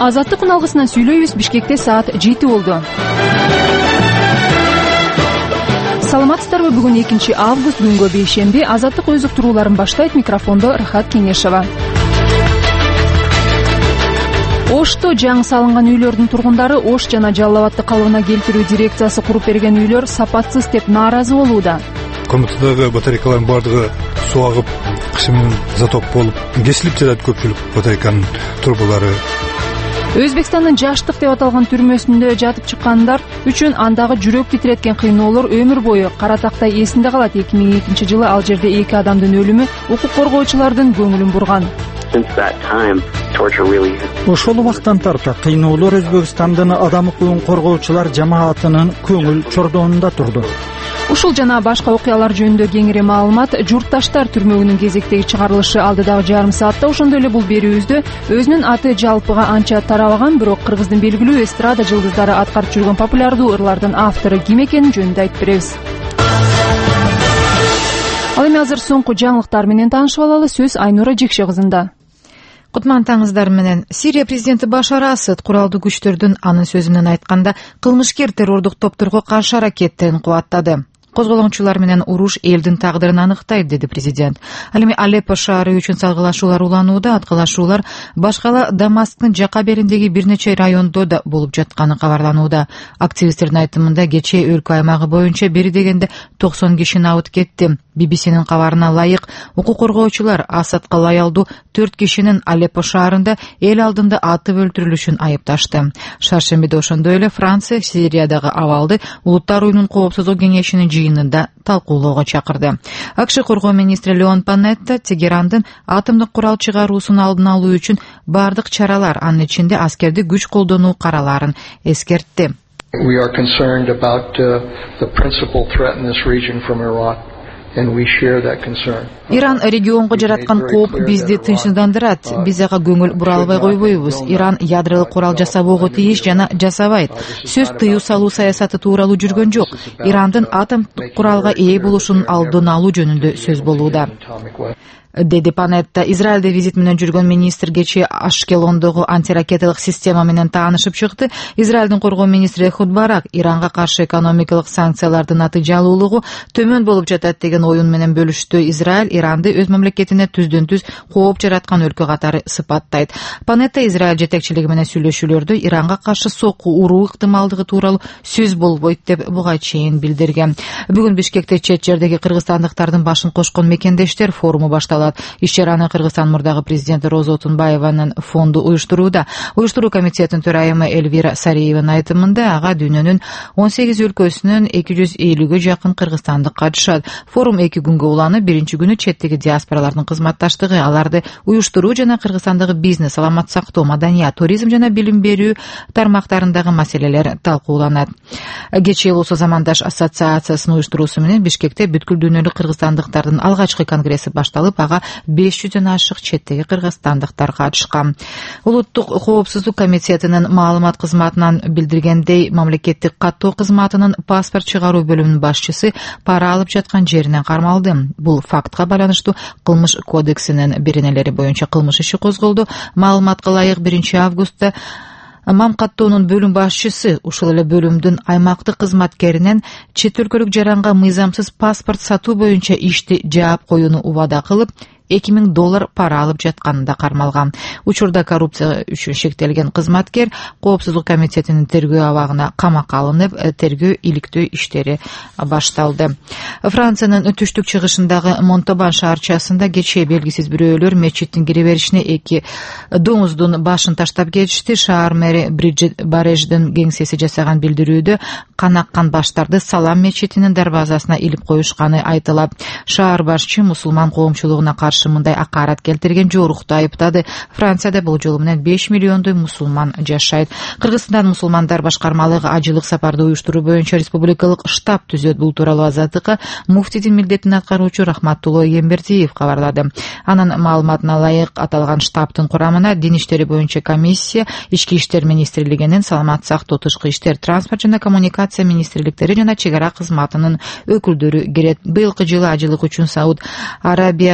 Азаттык уналгысынан сүйлөйбүз. Бишкекте саат 7 болду. Саламатсыздарбы? Бүгүн 2 август, күнгө бейшемби. Азаттык өз уктурууларын баштайт. Микрофондо Рахат Кеңешова. Ошто жаңы салынган үйлөрдүн тургундары Ош жана Жалал Абадты калыбына келтирүү дирекциясы куруп берген үйлөр сапатсыз деп нааразы болууда. Комнатадагы батарейкалардын бардыгы суу агып, кышы менен затоп болуп, кесилип жатат көпчүлүк батарейканын трубалары. Өзбекстандын Жаштык деп аталган түрмөсүндө жатып чыккандар үчүн андагы жүрөк титиреткен кыйноолор өмүр бою кара тактай эсинде калат. 2002 жылы ал жерде 2 адамдын өлүмү укук коргоочулардын көңүлүн бурган. Ошол убактан тарта кыйноолор Өзбекстандын адам укугун коргоочулар жамаатынын көңүл чордоонунда турду. Ушул жана башка окуялар жөнүндө кеңири маалымат Журтташтар түрмөгүнүн кезектеги чыгарылышы алдыдагы жарым саатта. Ошондой эле бул берүүбүздө өзүнүн аты жалпыга анча тарабаган, бирок Кыргыздын белгилүү эстрада жылдыздары аткарып жүргөн популярдуу ырлардын автору ким экени жөнүндө айтып беребиз. Ал эми азыр соңку жаңылыктар менен таанышып алалы. Сөз Айнура Жекше кызында. Кутмантаңыздар менен. Сирия президенти Башар Асад куралдуу күчтөрдүн анын сөзү менен айтканда кылмышкер террордук топторго каршы аракеттерин кубаттады. Козголоңчулар менен уруш элдин тагдырын аныктайт, деди президент. Ал эми Алеппо шаары үчүн салгылашуулар уланууда. Аткылашуулар башкала Дамасктын жака бериндеги бир нече райондо да болуп жатканы кабарланууда. Активисттердин айтымында кечээ өлкө аймагы боюнча бери дегенде 90 киши абыт кетти. BBC-нин кабарына ылайык, укук коргоочулар Асадка лаялдуу 4 кишинин Алеппо шаарында эл алдында атып өлтүрүлүшүн айыпташты. Шаршембиде ошондой эле Франция Сириядагы абалды Улуттар уюмунун коопсуздук кеңешинин жыйынында талкуулоого чакырды. АКШ коргоо министри Леон Панетта Тегерандын атомдук курал чыгаруусун алдын алуу үчүн бардык чаралар, анын ичинде аскердик күч колдонуу караларын эскертти. We are concerned about the principal threat in this region from Iraq. Иран регионго жараткан кооп бизди тынчсыздандырат. Биз ага көңүл бура албай койбойбуз. Иран ядролук курал жасабоого тийиш жана жасабайт. Сөз тыюу салуу саясаты тууралуу жүргөн жок. Ирандын атомдук куралга ээ болушунун алдын алуу жөнүндө сөз болууда, деди Панетта. Израилде визит менен жүргөн министр кечээ Ашкелондогу антиракеталык система менен таанышып чыкты. Израилдин коргоо министри Эхуд Барак Иранга каршы экономикалык санкциялардын натыйжалуулугу төмөн болуп жатат деген оюн менен бөлүштү. Израиль Иранды өз мамлекетине түздөн-түз кооп жараткан өлкө катары сыпаттайт. Панетта Израиль жетекчилиги менен сүйлөшүүлөрдө Иранга каршы сокку уруу ыктымалдыгы тууралуу сөз болбойт деп буга чейин билдирген. Бүгүн Бишкекте чет жердеги кыргызстандыктардын башын кошкон мекендештер форуму башталды. Иш-чараны Кыргызстан мурдагы президенти Роза Отунбаеванын фонду уюштурууда. Уюштуруу комитетинин төрайымы Эльвира Сариеванын айтымында ага дүйнөнүн 18 өлкөсүнөн 250ге жакын кыргызстандык катышат. Форум 2 күнгө уланып, биринчи күнү четтеги диаспоралардын кызматташтыгы, аларды уюштуруу жана Кыргызстандагы бизнес, саламат сактоо, маданият, туризм жана билим берүү тармактарындагы маселелер талкууланат. Кечээ Улуусу замандаш ассоциациясынын уюштуруусу менен Бишкекте бүткүл дүйнөлүк кыргызстандыктардын алгачкы конгресси башталып, 500дөн ашык четтеги кыргызстандыктар катышкан. Улуттук коопсуздук комитетинин маалымат кызматынан билдиргендей, мамлекеттик каттоо кызматынын паспорт чыгаруу бөлүмүнүн башчысы пара алып жаткан жеринен кармалды. Бул фактка байланыштуу кылмыш кодексинин биринелери боюнча кылмыш иши козголду. Маалыматка ылайык 1 августта Мам каттоонун бөлүм башчысы ушул эле бөлүмдүн аймактык кызматкеринен чет өлкөлүк жаранга мыйзамсыз паспорт сатуу боюнча ишти жаап коюуну убада кылып, $2000 пара алып жатканында кармалган. Учурда коррупция үчүн шектелген кызматкер коопсуздук комитетинин тергөө абагына камакка алынып, тергөө иликтөө иштери башталды. Франциянын түштүк чыгышындагы Монтобан шаарчасында кечээ белгисиз бирөөлөр мечиттин кире беришине 2 доңуздун башын таштап кетишти. Шаар мэри Бриджит Бареждин кеңсеси жасаган билдирүүдө канаккан баштарды Салам мечитинин дарбазасына илип коюшканы айтылат. Шаар башчы мусулман коомчулугуна каршы мындай акарат келтирген жорукту айыптады. Францияда бул жолу менен 5 миллиондой мусулман жашайт. Кыргызстан мусулмандар башкармалыгы ажылык сапарды уюштуруу боюнча республикалык штаб түзөт. Бул тууралуу Азаттыкка муфтидин милдетин аткаруучу Рахматтуулло Эмбердиев кабарлады. Анын маалыматына ылайык, аталган штабтын курамына дин иштери боюнча комиссия, ички иштер министрлигинин, саламат сактоо, тышкы иштер, транспорт жана коммуникация министрликтери жана чек ара кызматынын өкүлдөрү кирет. Быйылкы жылы ажылык үчүн Сауд Арабияга Кыргыз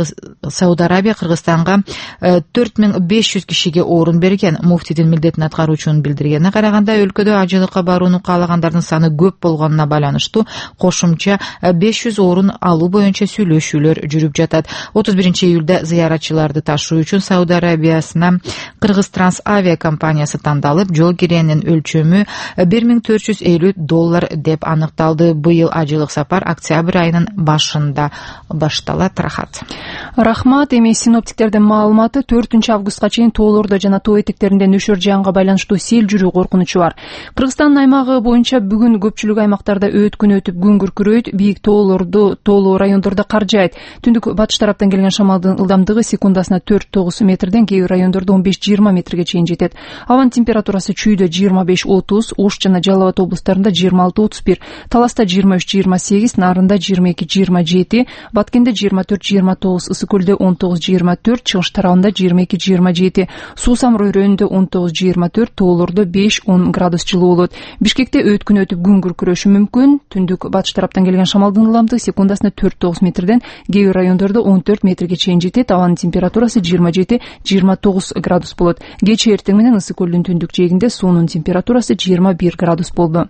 Сауд Арабия Кыргызстанга 4500 кишиге орун берген. Муфтидин милдетин аткаруучунун билдиргенине караганда, өлкөдө ажылыкка барууну каалагандардын саны көп болгонуна байланыштуу кошумча 500 орун алуу боюнча сүйлөшүүлөр жүрүп жатат. 31-июлда зыяратчыларды ташуу үчүн Сауд Арабиясына Кыргызтранс авиа компаниясы тандалып, жол киренин өлчөмү $1,450 деп аныкталды. Быйыл ажылык сапар октябрь айынын башында башталат. Рахмат. Эми синоптиктердин маалыматы 4-августка чейин тоолордо жана тоо этектеринде нөшөр жаанга байланыштуу сел жүрүү коркунучу бар. Кыргызстандын аймагы боюнча бүгүн көпчүлүк аймактарда өткүн өтүп күн күркүрөйт, бийик тоолуу райондордо кар жаайт. Түндүк батыш тараптан келген шамалдын ылдамдыгы секундасына 4-9 метрден, кээ бир райондордо 15-20 метрге чейин жетет. Абанын температурасы чүйдө 25-30, Ош жана Жалал Абад облустарында 26-31, Таласта 23-28, Нарында 22-27, Баткенде 24-29, Ысык көлдө 19-24, Чыгыш тарабында 22-27, Суу Самыр өрөөнүндө 19-24, тоолордо 5-10 градус жылуу болот. Бишкекте өткүн өтүп күн күркүрөшү мүмкүн. Түндүк батыш тараптан келген шамалдын ылдамдыгы секундасына 4-9 метрден, кээ бир райондордо 14 метрге чейин жетет. Абанын температурасы 27-29 градус болот. Кечээ эртең менен Ысык көлдүн түндүк жээгинде суунун температурасы 21 градус болду.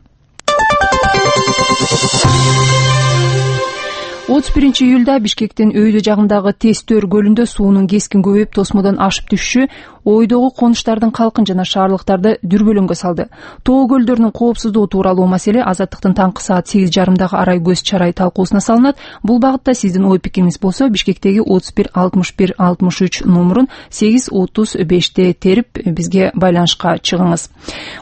31-июлда Бишкектин өйдө жагындагы Тестөр көлүндө суунун кескин көбөйүп, тосмодон ашып түшүшү ойдогу конуштардын калкын жана шаарлыктарды дүрбөлөңгө салды. Тоо көлдөрүнүн коопсуздугу тууралуу маселе Азаттыктын таңкы саат 8:30 арай көз чарай талкуусуна салынат. Бул багытта сиздин ой пикириңиз болсо, Бишкектеги 31 61 63 номурун 8:35 терип бизге байланышка чыгыңыз.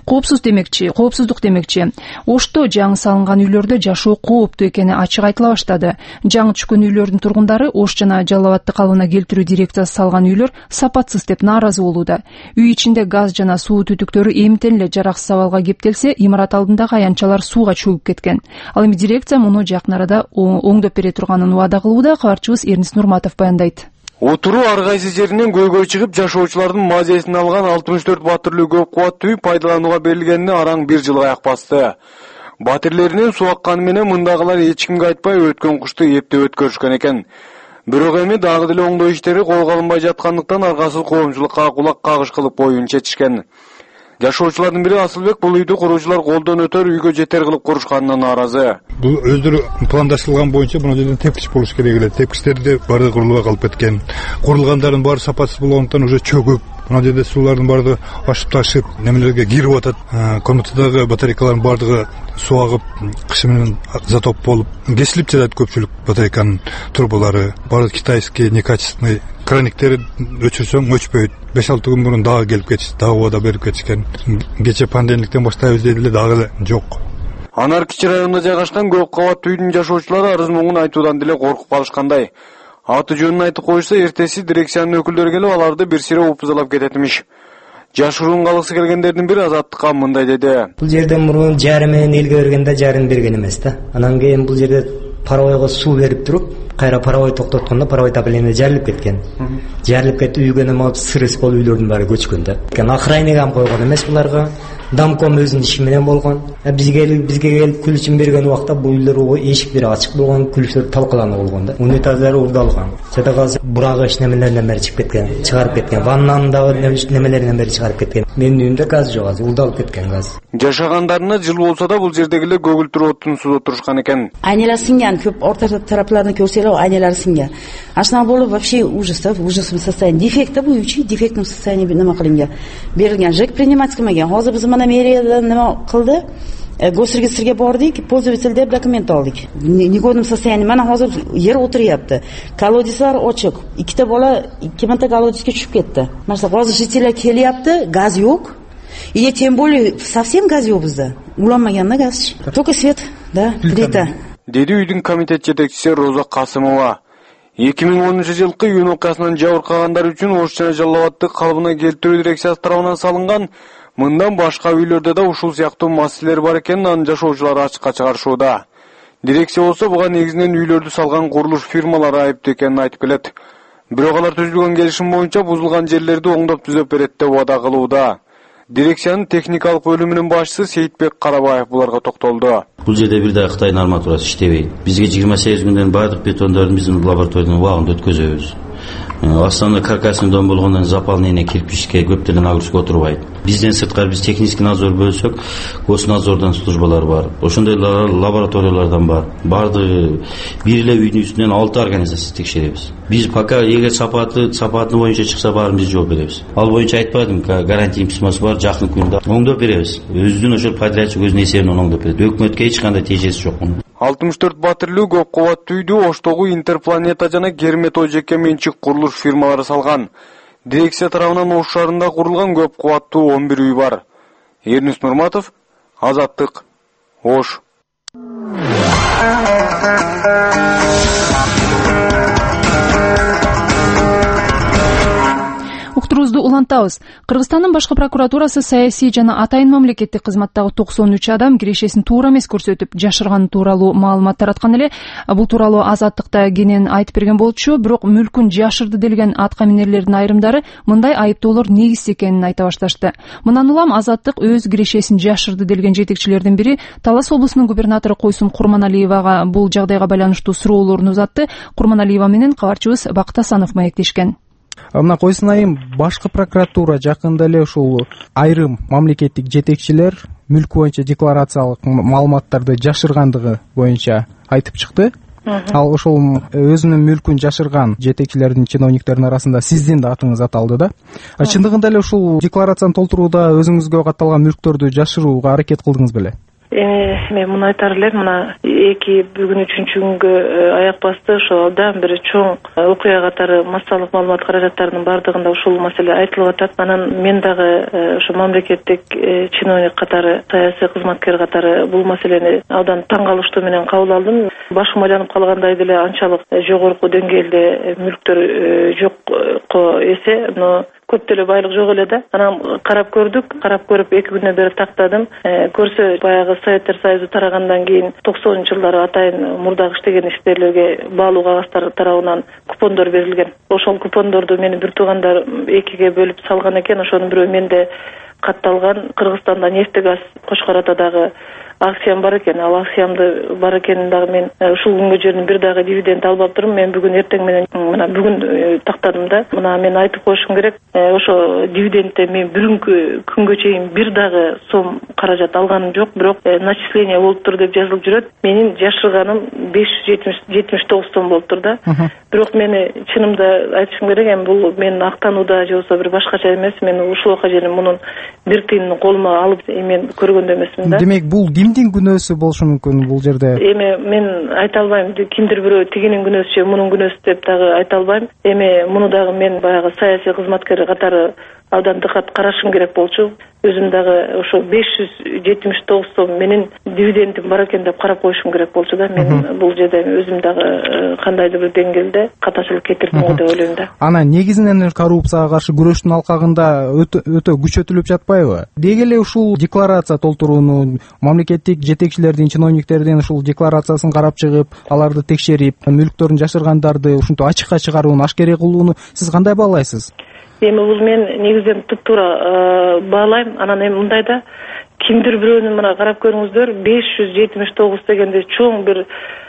Коопсуздук демекчи. Ошто жаңы салынган үйлөрдө жашоо кооптуу экени ачык айтыла баштады. Жаңы түшкөн үйлөрдүн тургундары Ош жана Жалал Абадты калыбына келтирүү дирекциясы салган үйлөр сапатсыз деп нааразы болууда. Үй ичинде газ жана суу түтүктөрү эмтен эле жараксыз абалга кептелсе, имарат алдындагы аянтчалар сууга чөгүп кеткен. Ал эми дирекция муну жакын арада оңдоп бере турганын убада кылууда. Кабарчыбыз Эрнис Нурматов баяндайт. Отуруу ар кайсы жеринен көйгөй чыгып, жашоочулардын мазесин алган 64 батырлуу көп кубаттуу үй пайдаланууга берилгенине араң 1 жылга аяк басты. Батирлеринин суу акканы менен мындагылар эч кимге айтпай өткөн кышты эптеп өткөрүшкөн экен. Бирок эми дагы деле оңдоо иштери колго алынбай жаткандыктан аргасыз коомчулукка кулак кагыш кылып боюн чечишкен. Жашоочулардын бири Асылбек бул үйдү куруучулар колдон өтөр үйгө жетер кылып курушканына нааразы. Бул өздөрү пландаштырылган боюнча мына жерден тепкич болуш керек эле. Тепкичтерди баары курулбай калып кеткен. Курулгандардын баары сапатсыз болгондуктан уже чөгүп, мына жерде суулардын баардыгы ашып ташып, немелерге кирип атат. Комнатадагы батарейкалардын баардыгы суу агып, кышы менен затоп болуп, кесилип жатат көпчүлүк батарейканын турбалары. Баары китайский, некачественный. Краниктери өчүрсөң өчпөйт. 5-6 күн мурун дагы келип кетишти, дагы убада берип кетишкен. Кече пандемиктен баштайбыз деди эле, дагы жок. Анар Кичи районунда жайгашкан көп кабаттуу үйдүн жашоочулары арыз муңун айтуудан деле коркуп калышкандай. Аты жөнүн айтып коюшса, эртеси дирекциянын өкүлдөрү келип аларды бир сире упузалап кететимиш. Жашыруун калгысы келгендердин бири Азаттыкка мындай деди. Бул жерден мурун жары менен элге бергенде жарын берген эмес да. Анан кийин бул жерде паровойго суу берип туруп, кайра паровой токтоткондо паровой табление жарылып кеткен. Жарылып кетип үйгө неме алып сырыс болуп үйлөрдүн баары көчкөн да. Охраннигам койгон эмес буларга. Дамком өзүнүн иши менен болгон. Бизге келип күлүчүн берген убакта бул үйлөр эшиктери ачык болгон, күлүчтөр талкаланып болгон да. Унитаздары урдалган. Жада калса бурагыч немелерден бери чыгарып кеткен. Ваннанын дагы немелеринен бери чыгарып кеткен. Менин үйүмдө газ жок азыр, урдалып кеткен газ. Жашагандарына жыл болсо да бул жердегилер көгүлтүр оттун суда турушкан экен. Айнелер сиңген, көп орта тарапларына көрсөлөр, айнелер сиңген. Ашна болуп вообще ужас состояние. Дефект бу үчү, дефектном состоянии нема кылынган. Берилген ЖЭК принимать кылмаган. Азыр биз мэриядан нема кылды? Госрегистрге бардык, пользовательдер документ алдык. Негодном состоянии. Мана азыр жер отуряпты. Колодецлар очук. Ikkita bola 2 minta колодецке түшүп кетти. Маса газы жителер келяпты, газ жок. И тем более совсем газ жок бизде. Уламаган да газ. Только свет, да, плита. Деди үйдүн комитет жетекчиси Роза Касымова. 2010-жылкы июнь окуясынан жабыркагандар үчүн Ош жана Жалал Абадты калыбына келтирүү дирекциясы тарабынан салынган мындан башка үйлөрдө да ушул сыяктуу маселелер бар экенин анын жашоочулары ачыкка чыгарышууда. Дирекция болсо буга негизинен үйлөрдү салган курулуш фирмалары айыптуу экенин айтып келет. Бирок алар түзүлгөн келишим боюнча бузулган жерлерди оңдоп түзөп берет деп убада кылууда. Дирекциянын техникалык бөлүмүнүн башчысы Сейитбек Карабаев буларга токтолду. Бул жерде бир да Кытайдын арматурасы иштебейт. Бизге 28 күндөн бардык бетондорду биздин лабораториядан убагында өткөзөбүз. основной каркасный дом болгондон запалнийне кирпичке көптөгөн нагрузка отурбайт. Бизден сырткары биз технический надзор бөлсөк, госнадзордон службалар бар. Ошондой лабораториялардан бар. Бардыгы бир эле үйдүн үстүнөн 6 организация текшеребиз. Биз пока эгер сапаты боюнча чыкса баарыбыз жооп беребиз. Ал боюнча айтпадым, гарантия письмосу бар, жакын күндө оңдоп беребиз. Өзүнүн ошол подрядчик өзүнүн эсебинен оңдоп берет. Өкмөткө эч кандай тежеси жок. 64 батирлүү көп кабаттуу үйдү Оштогу Интерпланета жана Гермето жеке менчик курулуш фирмалары салган. Дирекция тарабынан Ош шаарында курулган көп кабаттуу 11 үй бар. Эрнис Нурматов, Азаттык, Ош. Уктуруубузду улантабыз. Кыргызстандын башкы прокуратурасы саясий жана атайын мамлекеттик кызматтагы 93 адам кирешесин туура эмес көрсөтүп жашырган тууралуу маалымат тараткан эле. Бул тууралуу Азаттыкта кенен айтып берген болчу, бирок мүлкүн жашырды делген аткаминерлердин айрымдары мындай айыптоолор негизсиз экенин айта башташты. Мындан улам Азаттык өз кирешесин жашырды делген жетекчилердин бири Талас облусунун губернатору Койсун Курманалиевага бул жагдайга байланыштуу суроолорун узатты. Курманалиева менен кабарчыбыз Бакыт Асанов маектешкен. Мына Койсун айым, башкы прокуратура жакында эле ушул айрым мамлекеттик жетекчилер мүлк боюнча декларациялык маалыматтарды жашыргандыгы боюнча айтып чыкты. Ал ошол өзүнүн мүлкүн жашырган жетекчилердин, чиновниктердин арасында сиздин да атыңыз аталды да. Чындыгында эле ушул декларацияны толтурууда өзүңүзгө катталган мүлктөрдү жашырууга аракет кылдыңыз беле? Мен муну айтар элем, мына бүгүн 3-чү күнгө аяк басты. Ошо абдан бир чоң окуя катары массалык маалымат каражаттарынын бардыгында ушул маселе айтылып атат. Анан мен дагы ошо мамлекеттик чиновник катары, саясий кызматкер катары бул маселени абдан таң калыштуу менен кабыл алдым. Башым айланып калгандай деле анчалык жогорку деңгээлде мүлктөр жокко эсе, но көп деле байлык жок эле да. Анан карап көрдүк, карап көрүп 2 күндөн бери тактадым. Көрсө баягы Советтер Союзу тарагандан кийин 90-жылдары атайын мурдагы иштеген ишкерлерге баалуу кагаздар тарабынан купондор берилген. Ошол купондорду менин бир туугандар 2ге бөлүп салган экен. Ошонун бирөө менде катталган. Кыргызстанда нефтегаз Кошкор-Атадагы акциям бар экен. Ал акциямды бар экенин дагы мен ушул күнгө чейин бир дагы дивиденд албаптырмын. Мен бүгүн эртең менен мына бүгүн тактадым да. Мына мен айтып коюшум керек. Ошо дивидендте мен бүгүнкү күнгө чейин бир дагы сом каражат алганым жок, бирок начисление болуптур деп жазылып жүрөт. Менин жашырганым 579 сом болуптур да. Бирок мени чынымда айтышым керек, эми бул мен актанууда же болбосо бир башкача эмес. Мен ушулга чейин мунун бир тыйынын колума алып мен көргөн эмесмин да. Демек бул кимдин күнөөсү болушу мүмкүн бул жерде? Эми мен айта албайм. Кимдир бирөө тигинин күнөөсү же мунун күнөөсү деп дагы айта албайм. Эми муну дагы мен баягы саясий кызматкер катары абдан дыкат карашым керек болчу. Өзүм дагы ошо 579 сом менин дивидендим бар экен деп карап коюшум керек болчу да. Мен бул жерде өзүм дагы кандайдыр бир деңгээлде катачылык кетирдим го деп ойлойм да. Анан негизинен коррупцияга каршы күрөштүн алкагында өтө күчөтүлүп жатпайбы? Деги эле ушул декларация толтурууну, мамлекеттик жетекчилердин, чиновниктердин ушул декларациясын карап чыгып, аларды текшерип, мүлктөрүн жашыргандарды ушинтип ачыкка чыгарууну, ашкерей кылууну сиз кандай баалайсыз? Эми бул мен негизден туптуура баалайм. Анан эми мындайда кимдир бирөөнүн мына карап көрүңүздөр 579 дегенде чоң бир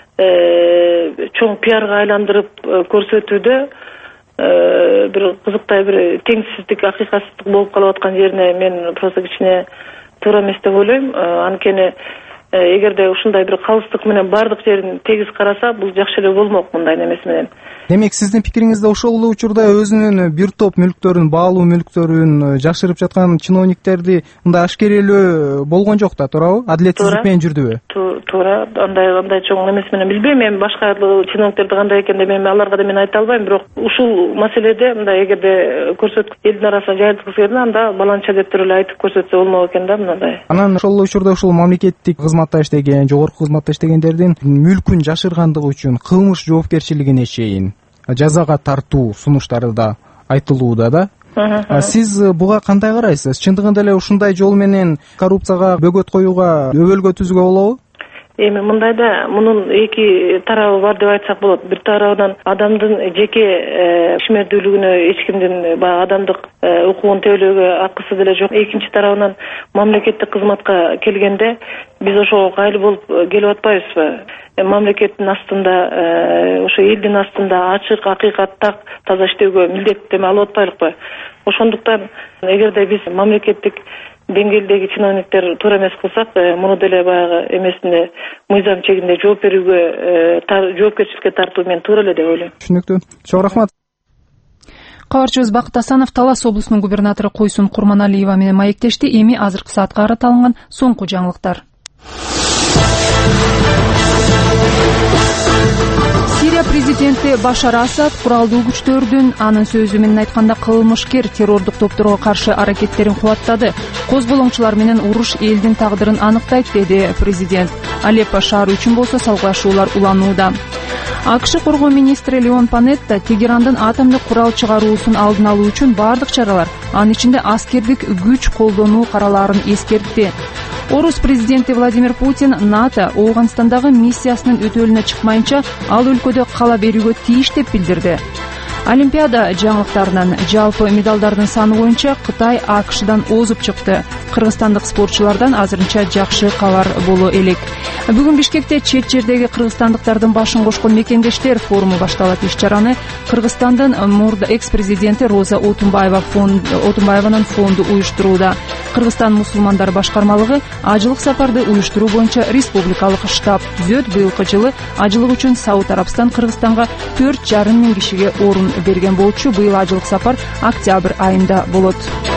чоң пиарга айландырып көрсөтүүдө бир кызыктай бир теңсиздик, акыйкатсыздык болуп калып аткан жерине мен просто кичине туура эмес деп ойлойм. Анткени эгерде ушундай бир калыстык менен бардык жерин тегиз караса, бул жакшы эле болмок мындай эмес менен. Демек сиздин пикириңизде ошол эле учурда өзүнүн бир топ мүлктөрүн, баалуу мүлктөрүн жашырып жаткан чиновниктерди мындай ашкерелөө болгон жок да, туурабы? Адилетсиздик менен жүрдүбү? Туура. Андай чоң эмес менен билбейм. Эми башка чиновниктерди кандай экен деп аларга да мен айта албайм, бирок ушул маселеде мындай эгерде көрсөтүп элдин арасына жайылткысы келсе, анда баланча деп туруп эле айтып көрсөтсө болмок экен да мындай. Анан ошол эле учурда ушул мамлекеттик кызматта иштеген, жогорку кызматта иштегендердин мүлкүн жашыргандыгы үчүн кылмыш жоопкерчилигине чейин жазага тартуу сунуштары да айтылууда да. Сиз буга кандай карайсыз? Чындыгында эле ушундай жол менен коррупцияга бөгөт коюуга, өбөлгө түзүүгө болобу? Эми мындайда мунун 2 тарабы бар деп айтсак болот. Бир тарабынан адамдын жеке ишмердүүлүгүнө эч кимдин баягы адамдык укугун тейлөөгө акысы деле жок. Экинчи тарабынан мамлекеттик кызматка келгенде биз ошого кайыл болуп келип атпайбызбы? мамлекеттин астында, ошо элдин астында ачык, акыйкат, так, таза иштөөгө милдеттеме алып атпайлыкпы? Ошондуктан эгерде биз мамлекеттик деңгээлдеги чиновниктер туура эмес кылсак, муну деле баягы эмесине мыйзам чегинде жооп берүүгө, жоопкерчиликке тартуу мен туура эле деп ойлойм. Түшүнүктүү. Чоң рахмат. Кабарчыбыз Бакыт Асанов Талас облусунун губернатору Койсун Курманалиева менен маектешти. Эми азыркы саатка карата алынган соңку жаңылыктар. Сирия президенти Башар Асад куралдуу күчтөрдүн анын сөзү менен айтканда кылмышкер террордук топторго каршы аракеттерин кубаттады. Козголоңчулар менен уруш элдин тагдырын аныктайт, деди президент. Алеппо шаары үчүн болсо салгылашуулар уланууда. АКШ коргоо министри Леон Панетта Тегерандын атомдук курал чыгаруусун алдын алуу үчүн бардык чаралар, анын ичинде аскердик күч колдонуу каралаарын эскертти. Орус президенти Владимир Путин НАТО Ооганстандагы миссиясынын өтөөлүнө чыкмайынча ал өлкөдө кала берүүгө тийиш деп билдирди. Олимпиада жаңылыктарынан жалпы медалдардын саны боюнча Кытай АКШдан озуп чыкты. Кыргызстандык спортчулардан азырынча жакшы кабар боло элек. Бүгүн Бишкекте чет жердеги кыргызстандыктардын башын кошкон мекендештер форуму башталат. Иш-чараны Кыргызстандын экс-президенти Роза Отунбаеванын фонду уюштурууда. Кыргызстан мусулмандар башкармалыгы ажылык сапарды уюштуруу боюнча республикалык штаб түзөт. Быйылкы жылы ажылык үчүн Сауд Арабстан Кыргызстанга 4,5 миң кишиге орун берген болчу. Быйыл ажылык сапар октябрь айында болот.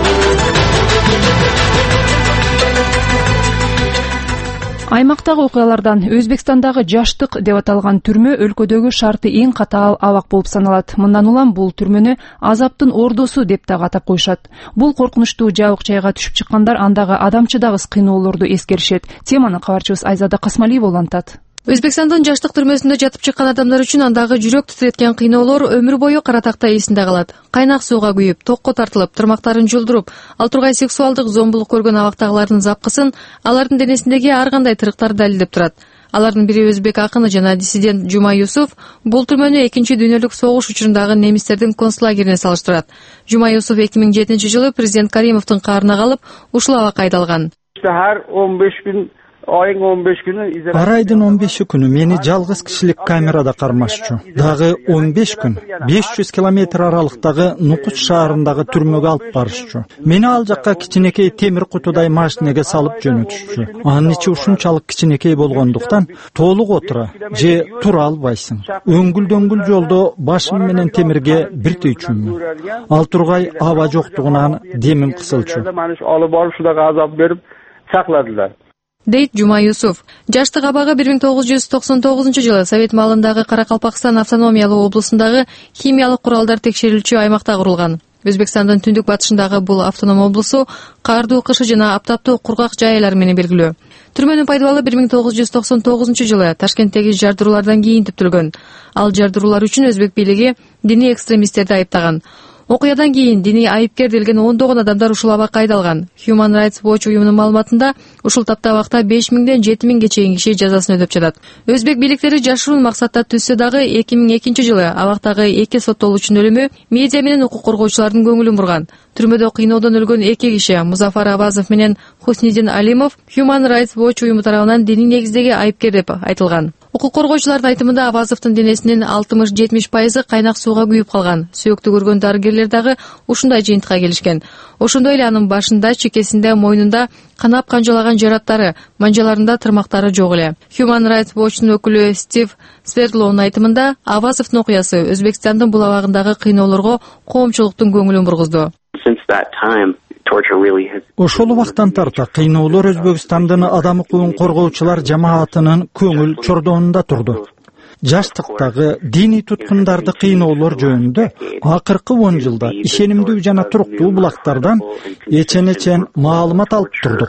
Аймактагы окуялардан Өзбекстандагы жаштык деп аталган түрмө өлкөдөгү шарты эң катаал абак болуп саналат. Мындан улам бул түрмөнү азаптын ордосу деп дагы атап коюшат. Бул коркунучтуу жабык жайга түшүп чыккандар андагы адамчыдагыс кыйноолорду эскеришет. Теманы кабарчыбыз Айзада Касмалиева улантат. Өзбекстандын жаштык түрмөсүндө жатып чыккан адамдар үчүн андагы жүрөк титиреткен кыйноолор өмүр бою кара такта эсинде калат. Кайнак сууга күйүп, токко тартылып, тырмактарын жулдуруп, ал тургай сексуалдык зомбулук көргөн абактагылардын запкысын алардын денесиндеги ар кандай тырыктар далилдеп турат. Алардын бири өзбек акыны жана диссидент Жума Юсуф бул түрмөнү 2-дүйнөлүк согуш учурундагы немистердин концлагерине салыштырат. Жума Юсуф 2007-жылы президент Каримовдун каарына калып, ушул абакка айдалган. Ар айдын 15 күнү мени жалгыз кишилик камерада кармашчу. Дагы 15 күн 500 километр аралыктагы Нукуч шаарындагы түрмөгө алып барышчу. Мени ал жакка кичинекей темир кутудай машинеге салып жөнөтүшчү. Анын ичи ушунчалык кичинекей болгондуктан толук отура же тура албайсың. Өңгүл-дөңгүл жолдо башым менен темирге бир тийчүмүн. Ал тургай аба жоктугунан демим кысылчу. Дейт Жума Юсуф. Жаштык абагы 1999-жылы Совет маалындагы Каракалпакстан автономиялуу облусундагы химиялык куралдар текшерилчү аймакта курулган. Өзбекстандын түндүк батышындагы бул автоном облусу каардуу кышы жана аптаптуу кургак жай айлар менен белгилүү. Түрмөнүн пайдабалы 1999-жылы Ташкенттеги жардыруулардан кийин түптөлгөн. Ал жардыруулар үчүн өзбек бийлиги диний экстремисттерди айыптаган. Окуядан кийин диний айыпкер делген 10 адамдар ушул абакка айдалган. Human Rights Watch уюмунун маалыматында ушул тапта абакта 5000ден 7000ге чейин киши жазасын өтөп жатат. Өзбек бийликтери жашыруун максатта түзсө дагы 2002-жылы абактагы 2 соттолуучунун өлүмү медиа менен укук коргоочулардын көңүлүн бурган. Түрмөдө кыйноодон өлгөн 2 киши Музафар Абазов менен Хуснидин Алимов Human Rights Watch уюму тарабынан диний негиздеги айыпкер деп айтылган. Укук коргоочулардын айтымында Абазовдун денесинин 60-70% кайнак сууга күйүп калган. Сөөктү көргөн дарыгерлер дагы ушундай жыйынтыкка келишкен. Ошондой эле анын башында, чекесинде, мойнунда канап канжалаган жараттары, манжаларында тырмактары жок эле. Human Rights Watch'нун өкүлү Стив Свердлоунун айтымында Абазовдун окуясы Өзбекстандын бул абагындагы кыйноолорго коомчулуктун көңүлүн бургузду. Ошол убактан тарта кыйноолор Өзбекстандын адам укугун коргоочулар жамаатынын көңүл чордоонунда турду. Жаштыктагы диний туткундарды кыйноолор жөнүндө акыркы 10 жылда ишенимдүү жана туруктуу булактардан эчен маалымат алып турдук.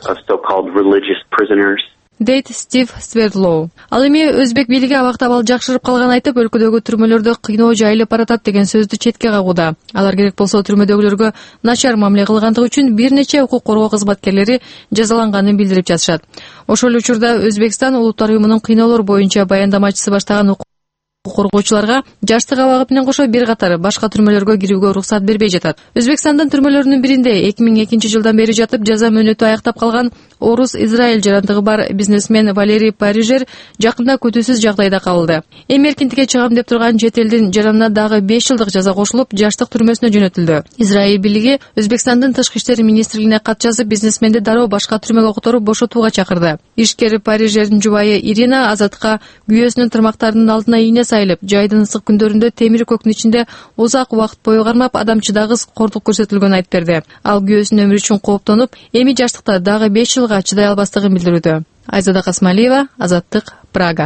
Дейт Стив Свердлоу. Ал эми өзбек бийлиги абакта абал жакшырып калганын айтып, өлкөдөгү түрмөлөрдө кыйноо жайылып баратат деген сөздү четке кагууда. Алар керек болсо түрмөдөгүлөргө начар мамиле кылгандыгы үчүн бир нече укук коргоо кызматкерлери жазаланганын билдирип жатышат. Ошол учурда Өзбекстан Улуттар уюмунун кыйноолор боюнча баяндамачысы баштаган коргоочуларга жаштык абагы менен кошо бир катар башка түрмөлөргө кирүүгө уруксат бербей жатат. Өзбекстандын түрмөлөрүнүн биринде 2002 жылдан бери жатып жаза мөөнөтү аяктап калган орус Израиль жарандыгы бар бизнесмен Валерий Парижер жакында күтүүсүз жагдайда кабылды. Эми эркинтикке чыгам деп турган чет элдин жаранына дагы 5 жылдык жаза кошулуп, жаштык түрмөсүнө жөнөтүлдү. Израиль бийлиги Өзбекстандын тышкы иштер министрлигине кат жазып, бизнесменди дароо башка түрмөгө которуп бошотууга чакырды. Ишкер Парижердин жубайы Ирина Азатка күйөөсүнүн тырмактарынын алдына ийне сайылып, жайдын ысык күндөрүндө темир көктүн ичинде узак убакыт бою кармап, адам чыдагыс кордук көрсөтүлгөнүн айтып берди. Ал күйөөсүнүн өмүрү үчүн кооптонуп, эми жаштыкта дагы 5 жылга чыдай албастыгын билдирүүдө. Айзада Касмалиева, Азаттык, Прага.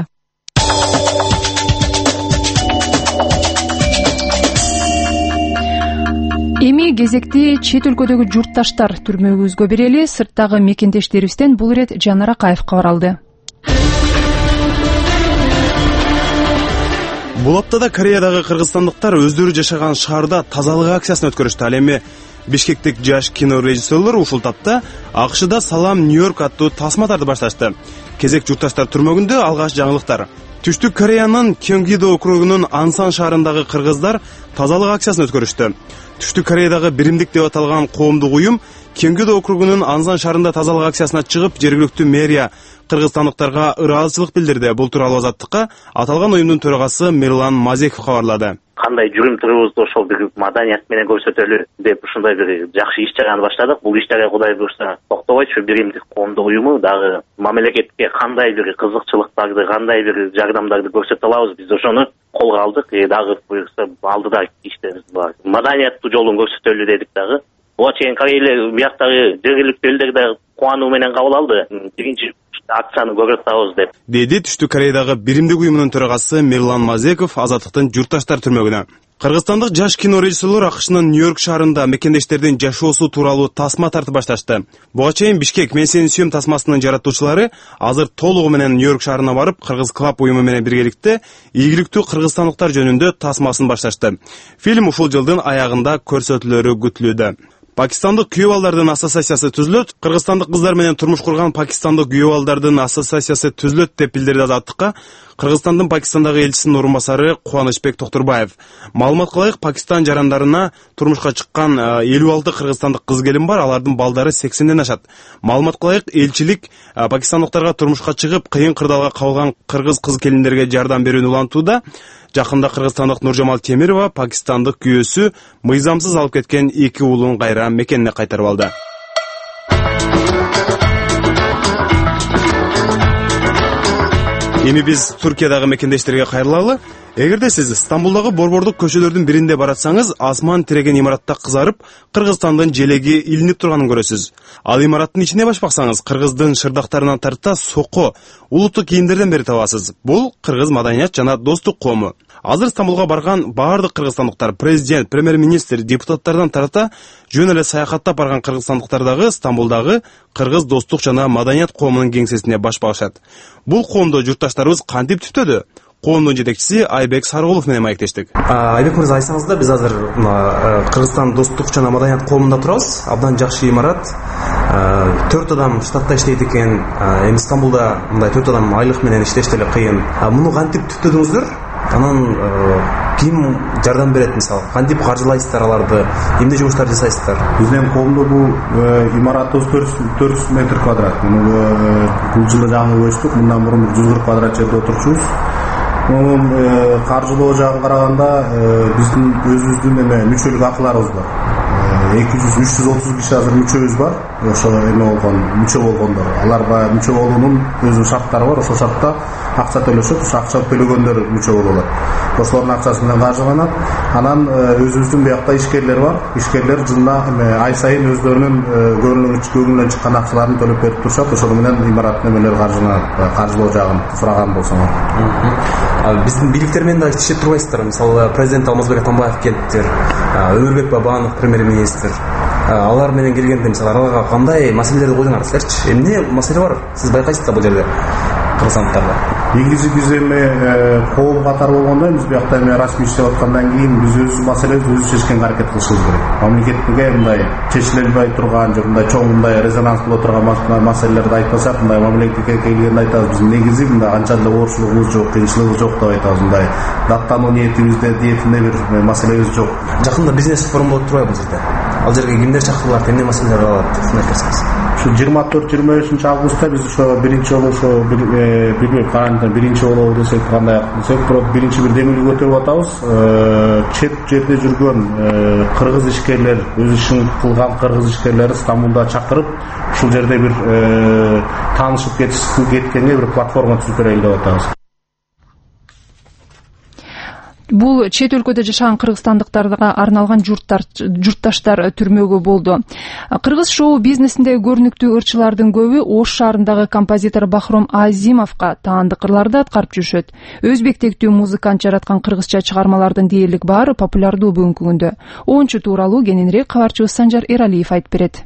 Эми кезекти чет өлкөдөгү журтташтар түрмөгүбүзгө берели. Сырттагы мекендештерибизден бул ирет Жанар Акаев кабар алды. Бул аптада Кореядагы кыргызстандыктар өздөрү жашаган шаарда тазалык акциясын өткөрүштү. Ал эми Бишкектик жаш кино режиссерлор ушул тапта АКШда Салам Нью-Йорк аттуу тасма тартып башташты. Кезек журтташтар түрмөгүндө алгач жаңылыктар. Түштүк Кореянын Кёнгидо округунун Ансан шаарындагы кыргыздар тазалык акциясын өткөрүштү. Түштүк Кореядагы биримдик деп аталган коомдук уюм Кёнгидо округунун Ансан шаарында тазалык акциясына чыгып, жергиликтүү мэрия кыргызстандыктарга ыраазычылык билдирди. Бул тууралуу Азаттыкка аталган уюмдун төрагасы Мирлан Мазеков кабарлады. Кандай жүрүм-турубузду ошол бир маданият менен көрсөтөлү деп ушундай бир жакшы иш-чараны баштадык. Бул иш-чара Кудай буйрса токтобойт. Биримдик коомдук уюму дагы мамлекетке кандай бир кызыкчылыктарды, кандай бир жардамдарды көрсөтө алабыз, биз ошону колго алдык. Дагы буйрса алдыда иштерибиз бар. Маданияттуу жолун көрсөтөлү дедик дагы. Буга чейин корейлер бияктагы жергиликтүү элдер да кубануу менен кабыл алды. Биринчи акцияны көрүп атабыз деп деди Түштүк Кореядагы биримдик уюмунун төрагасы Мирлан Мазеков Азаттыктын журтташтар түрмөгүнө. Кыргызстандык жаш кино режиссерлор АКШнын Нью-Йорк шаарында мекендештердин жашоосу тууралуу тасма тартып башташты. Буга чейин Бишкек мен сени сүйөм тасмасынын жаратуучулары азыр толугу менен Нью-Йорк шаарына барып, Кыргыз клуб уюму менен биргеликте ийгиликтүү кыргызстандыктар жөнүндө тасмасын башташты. Фильм ушул жылдын аягында көрсөтүлөрү күтүлүүдө. Пакистандык күйөө балдардын ассоциациясы түзүлөт. Кыргызстандык кыздар менен турмуш курган Пакистандык күйөө балдардын ассоциациясы түзүлөт деп билдирди Азаттыкка Кыргызстандын Пакистандагы элчисинин орун басары Кубанычбек Токтурбаев. Маалыматка ылайык, Пакистан жарандарына турмушка чыккан 56 кыргызстандык кыз келин бар, алардын балдары 80ден ашат. Маалыматка ылайык, элчилик пакистандыктарга турмушка чыгып, кыйын кырдаалга кабылган кыргыз кыз келиндерге жардам берүүнү улантууда. Жакында кыргызстандык Нуржамал Темирова пакистандык күйөөсү мыйзамсыз алып кеткен 2 уулун кайра мекенине кайтарып алды. Эми биз Туркиядагы мекендештерге кайрылалы. Эгерде сиз Стамбулдагы борбордук көчөлөрдүн биринде баратсаңыз, асман тиреген имаратта кызарып, Кыргызстандын желеги илинип турганын көрөсүз. Ал имараттын ичине башпаксаңыз, кыргыздын шырдактарынан тарта сокко, улуттук кийимдерден бери табасыз. Бул кыргыз маданият жана достук коому. Азыр Стамбулга барган баардык кыргызстандыктар, президент, премьер-министр, депутаттардан тарата жөн эле саякаттап барган кыргызстандыктар дагы Стамбулдагы кыргыз достук жана маданият коомунун кеңсесине башпагышат. Бул коомдо журтташтарыбыз кантип түптөдү? Коомдун жетекчиси Айбек Сарыгулов менен маектештик. Айбек мырза, айтсаңыз да, биз азыр Кыргызстан достук жана маданият коомунда турабыз. Абдан жакшы имарат. 4 адам штатта иштейт экен. Эми Стамбулда мындай 4 адам айлык менен иштеш деле кыйын. Муну кантип түптөдүңүздөр? Анан ким жардам берет, мисалы? Кантип каржылайсыздар аларды? Эмне жумуштар жасайсыздар? Биздин коомдо бул имаратыбыз 400 метр квадрат. Бул жылы жаңы өстүк. Мындан мурун 140 квадрат жерде отурчубуз. Каржылоо жагын караганда биздин өзүбүздүн мүчөлүк акыларыбыз бар. 200-330 киши азыр мүчөбүз бар. Ошо мүчө болгондор. Аларга мүчө болуунун өзүнүн шарттары бар. Ошол шартта акча төлөшөт. Ошо акча төлөгөндөр мүчө боло алат. Ошолордун акчасы менен каржыланат. Анан өзүбүздүн биякта ишкерлер бар. Ишкерлер жылына ай сайын өздөрүнүн көңүлүнөн чыккан акчаларын төлөп берип турушат. Ошол менен имараттын эмелери каржыланат. Каржылоо жагын сураган болсоңор. Биздин бийликтер менен да иштешип турбайсыздар. Мисалы, президент Алмазбек Атамбаев келиптир, Өмүрбек Бабанов премьер-министр. Алар менен келгенде, мисалы, араларга кандай маселелерди койдуңар силерчи? Эмне маселе бар? Сиз байкайсыздар бул жерде? кыргызстандыктарда? негизи эми коом катары болгондо биз биякта эми расмий иштеп аткандан кийин биз өз маселебизди өзүбүз чечкенге аракет кылышыбыз керек. Мамлекетке мындай чечиле албай турган же мындай чоң мындай резонанс боло турган маселелерди айтпасак, мындай мамлекетке келгенде айтабыз, биз негизи мындай анча эле оорчулугубуз жок, кыйынчылыгыбыз жок деп айтабыз. Мындай даттануу ниетибизде бир маселебиз жок. Жакында бизнес форум болуп турбайбы бул жерде? Ал жерге кимдер чакырылат, эмне маселелер алат, ушуну айтсаңыз. Ушу 24-25 августта биз ошо биринчи жолу ошо билбейм караңгы биринчи болобу десек кандай десек, бирок биринчи бир демилге көтөрүп атабыз. Чет жерде жүргөн кыргыз ишкерлер, өз ишин кылган кыргыз ишкерлерди Стамбулда чакырып, ушул жерде бир таанышып кеткенге бир платформа түзүп берели деп атабыз. Бул чет өлкөдө жашаган кыргызстандыктарга арналган журтташтар түрмөгү болду. Кыргыз шоу бизнесиндеги көрүнүктүү ырчылардын көбү Ош шаарындагы композитор Бахром Азимовго таандык ырларды аткарып жүрүшөт. Өзбек тектүү музыкант жараткан кыргызча чыгармалардын дээрлик баары популярдуу бүгүнкү күндө. Оончу тууралуу кененирээк кабарчыбыз Санжар Эралиев айтып берет.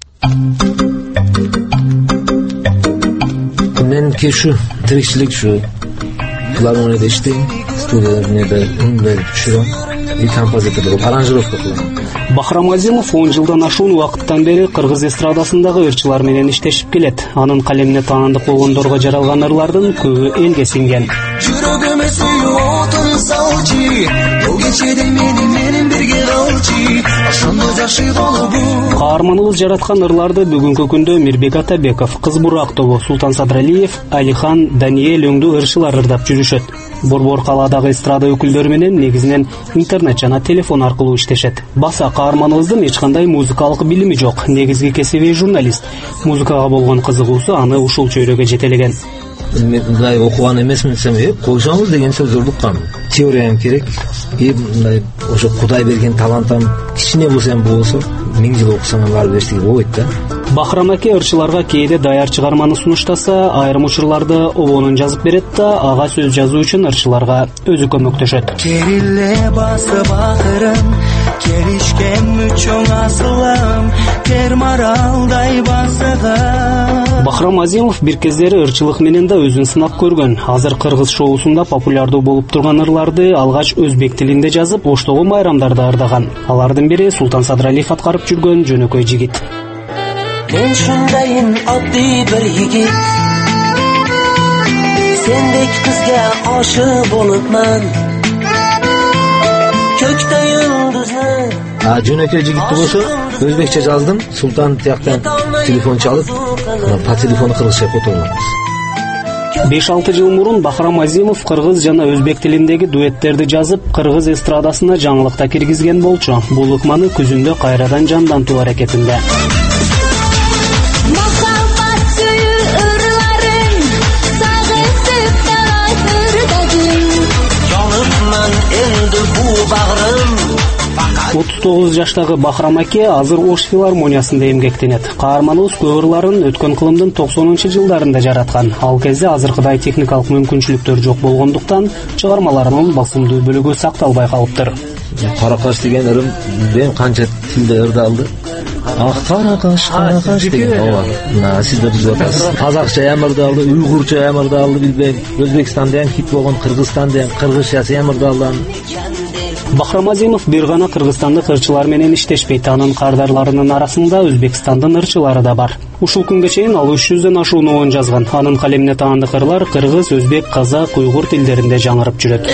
Меники ушу тирикчилик ушу филармонияда иштейм, студияда үндөр түшүрөм, и композитор болуп аранжировка кылам. Бахром Азимов 10 жылдан ашуун убакыттан бери кыргыз эстрадасындагы ырчылар менен иштешип келет. Анын калемине таандык болгондорго жаралган ырлардын көбү элге сиңген. Жүрөгүмө сүйүү отун салчы, бул кечеде менен бирге калчы, ошондо жакшы болобу. Каарманыбыз жараткан ырларды бүгүнкү күндө Мирбек Атабеков, Кыз Бураак тобу, Султан Садралиев, Алихан, Даниэль өңдүү ырчылар ырдап жүрүшөт. Борбор калаадагы эстрада өкүлдөрү менен негизинен интернет жана телефон аркылуу иштешет. Баса каарманыбыздын эч кандай музыкалык билими жок. Негизги кесиби журналист. Музыкага болгон кызыгуусу аны ушул чөйрөгө жетелеген. Мен мындай окуган эмесмин десем, койсоңуз деген сөздөрдү уккам. Теориям керек. Мындай ошо Кудай берген талантам кичине болсо эми болсо, 1000 жыл окусаң барып эчтеке болбойт да. Бахром аке ырчыларга кээде даяр чыгарманы сунуштаса, айрым учурларды обонун жазып берет да, ага сөз жазуу үчүн ырчыларга өзү көмөктөшөт. Кериле басып акырым, келишкен мүчөң асылым, термаралдай басыгым. Бахром Азимов бир кездери ырчылык менен да өзүн сынап көргөн. Азыр кыргыз шоусунда популярдуу болуп турган ырларды алгач өзбек тилинде жазып, Оштогу майрамдарда ырдаган. Алардын бири Султан Садралиев аткарып жүргөн Жөнөкөй жигит. Мен шундайын аддий бир йигит, сендек кызга ашык болупман, көктө юлдузны. Жөнөкөй жигитти болсо өзбекче жаздым. Султан тияктан телефон чалып, по телефону кыргызча которганбыз. 5-6 жыл мурун Бахром Азимов кыргыз жана өзбек тилиндеги дуэттерди жазып, кыргыз эстрадасына жаңылыкта киргизген болчу. Бул ыкманы күзүндө кайрадан жандантуу аракетинде. Отуз 39 жаштагы Бахром аке азыр Ош филармониясында эмгектенет. Каарманыбыз көп ырларын өткөн кылымдын 90-жылдарында жараткан. Ал кезде азыркыдай техникалык мүмкүнчүлүктөр жок болгондуктан чыгармаларынын басымдуу бөлүгү сакталбай калыптыр. Каракаш деген ырым мен канча тилде ырдалды. Каракаш деген ооба. Сиздер билип атасыз. Казакча ырдалды, уйгурча ырдалды, билбейм. Өзбекстанда ham хит болгон, Кыргызстанда ham кыргызчасы ырдалды. Бахром Азимов бир гана кыргызстандык ырчылар менен иштешпейт. Анын кардарларынын арасында Өзбекстандын ырчылары да бар. Ушул күнгө чейин ал 300дөн ашуун обон жазган. Анын калемине таандык ырлар кыргыз, өзбек, казак, уйгур тилдеринде жаңырып жүрөт.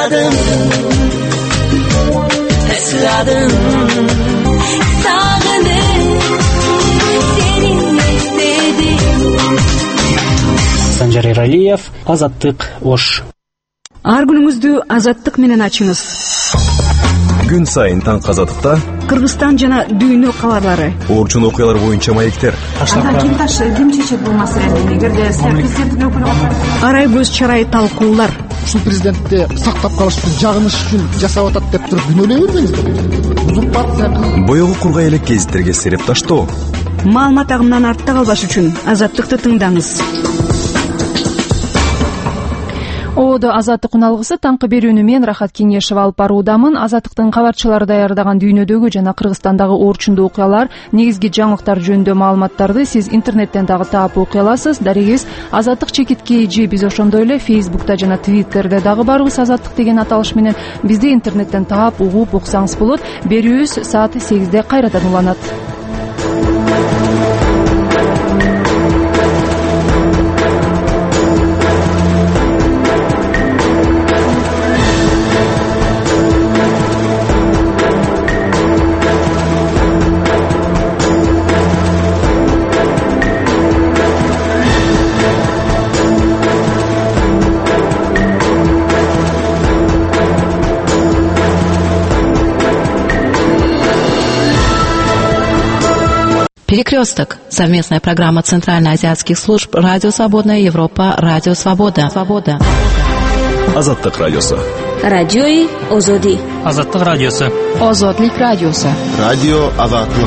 Санжар Эралиев, Азаттык, Ош. Ар күнүңүздү Азаттык менен ачыңыз. Күн сайын таң Азаттыкта Кыргызстан жана дүйнө кабарлары. Орчун окуялар боюнча маектер. Ким чечет бул маселени? Эгерде президенттин өкүлү арай көз чарай талкуулар. Ушул президентти сактап калыш үчүн, жагыныш үчүн жасап атат деп туруп күнөөлөй бербеңиздер. Узурпация. Боёгу кургай элек гезиттерге сереп таштоо. Маалымат агымынан артта калбаш үчүн Азаттыкты тыңдаңыз. Оодо Азаттык уналгысы таңкы берүүнү мен Рахат Кеңешева алып баруудамын. Азаттыктын кабарчылары даярдаган дүйнөдөгү жана Кыргызстандагы орчундуу окуялар, негизги жаңылыктар жөнүндө маалыматтарды сиз интернеттен дагы таап окуй аласыз. Дарегиз Азаттык _KG. Биз ошондой эле Facebook'та жана Twitter'де дагы барбыз. Азаттык деген аталыш менен бизди интернеттен таап, угуп уксаңыз болот. Берүүбүз саат 8:de кайрадан уланат. Перекресток. Совместная программа Центральноазиатских служб Радио Свободная Европа, Радио Свобода. Азаттык радиосу. Радиои Озоди. Азаттык радиосу. Озодлик радиосу. Радио Азаттык.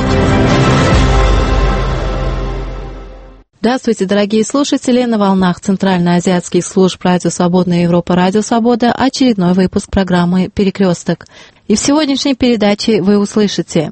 Здравствуйте, дорогие слушатели! На волнах Центральноазиатских служб Радио Свободная Европа, Радио Свобода очередной выпуск программы «Перекресток». И в сегодняшней передаче вы услышите: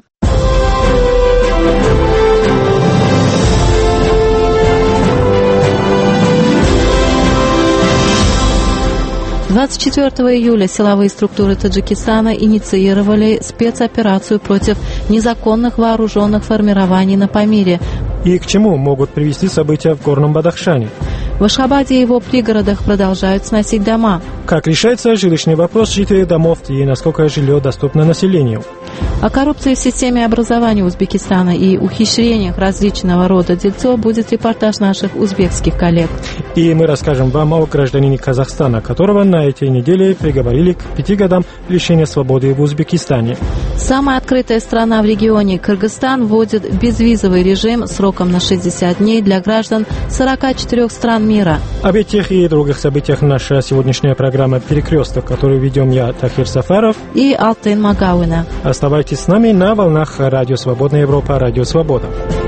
24 июля силовые структуры Таджикистана инициировали спецоперацию против незаконных вооруженных формирований на Памире. И к чему могут привести события в Горном Бадахшане? В Ашхабаде и его пригородах продолжают сносить дома. Как решается жилищный вопрос жителей домов и насколько жилье доступно населению? О коррупции в системе образования Узбекистана и ухищрениях различного рода дельцов будет репортаж наших узбекских коллег. И мы расскажем вам о гражданине Казахстана, которого на этой неделе приговорили к 5 годам лишения свободы в Узбекистане. Самая открытая страна в регионе Кыргызстан вводит безвизовый режим сроком на 60 дней для граждан 44 стран мира. Об этих и других событиях наша сегодняшняя программа «Перекресток», которую ведем я, Тахир Сафаров и Алтын Магауина. Оставайтесь с нами на волнах Радио Свободная Европа, Радио Свобода.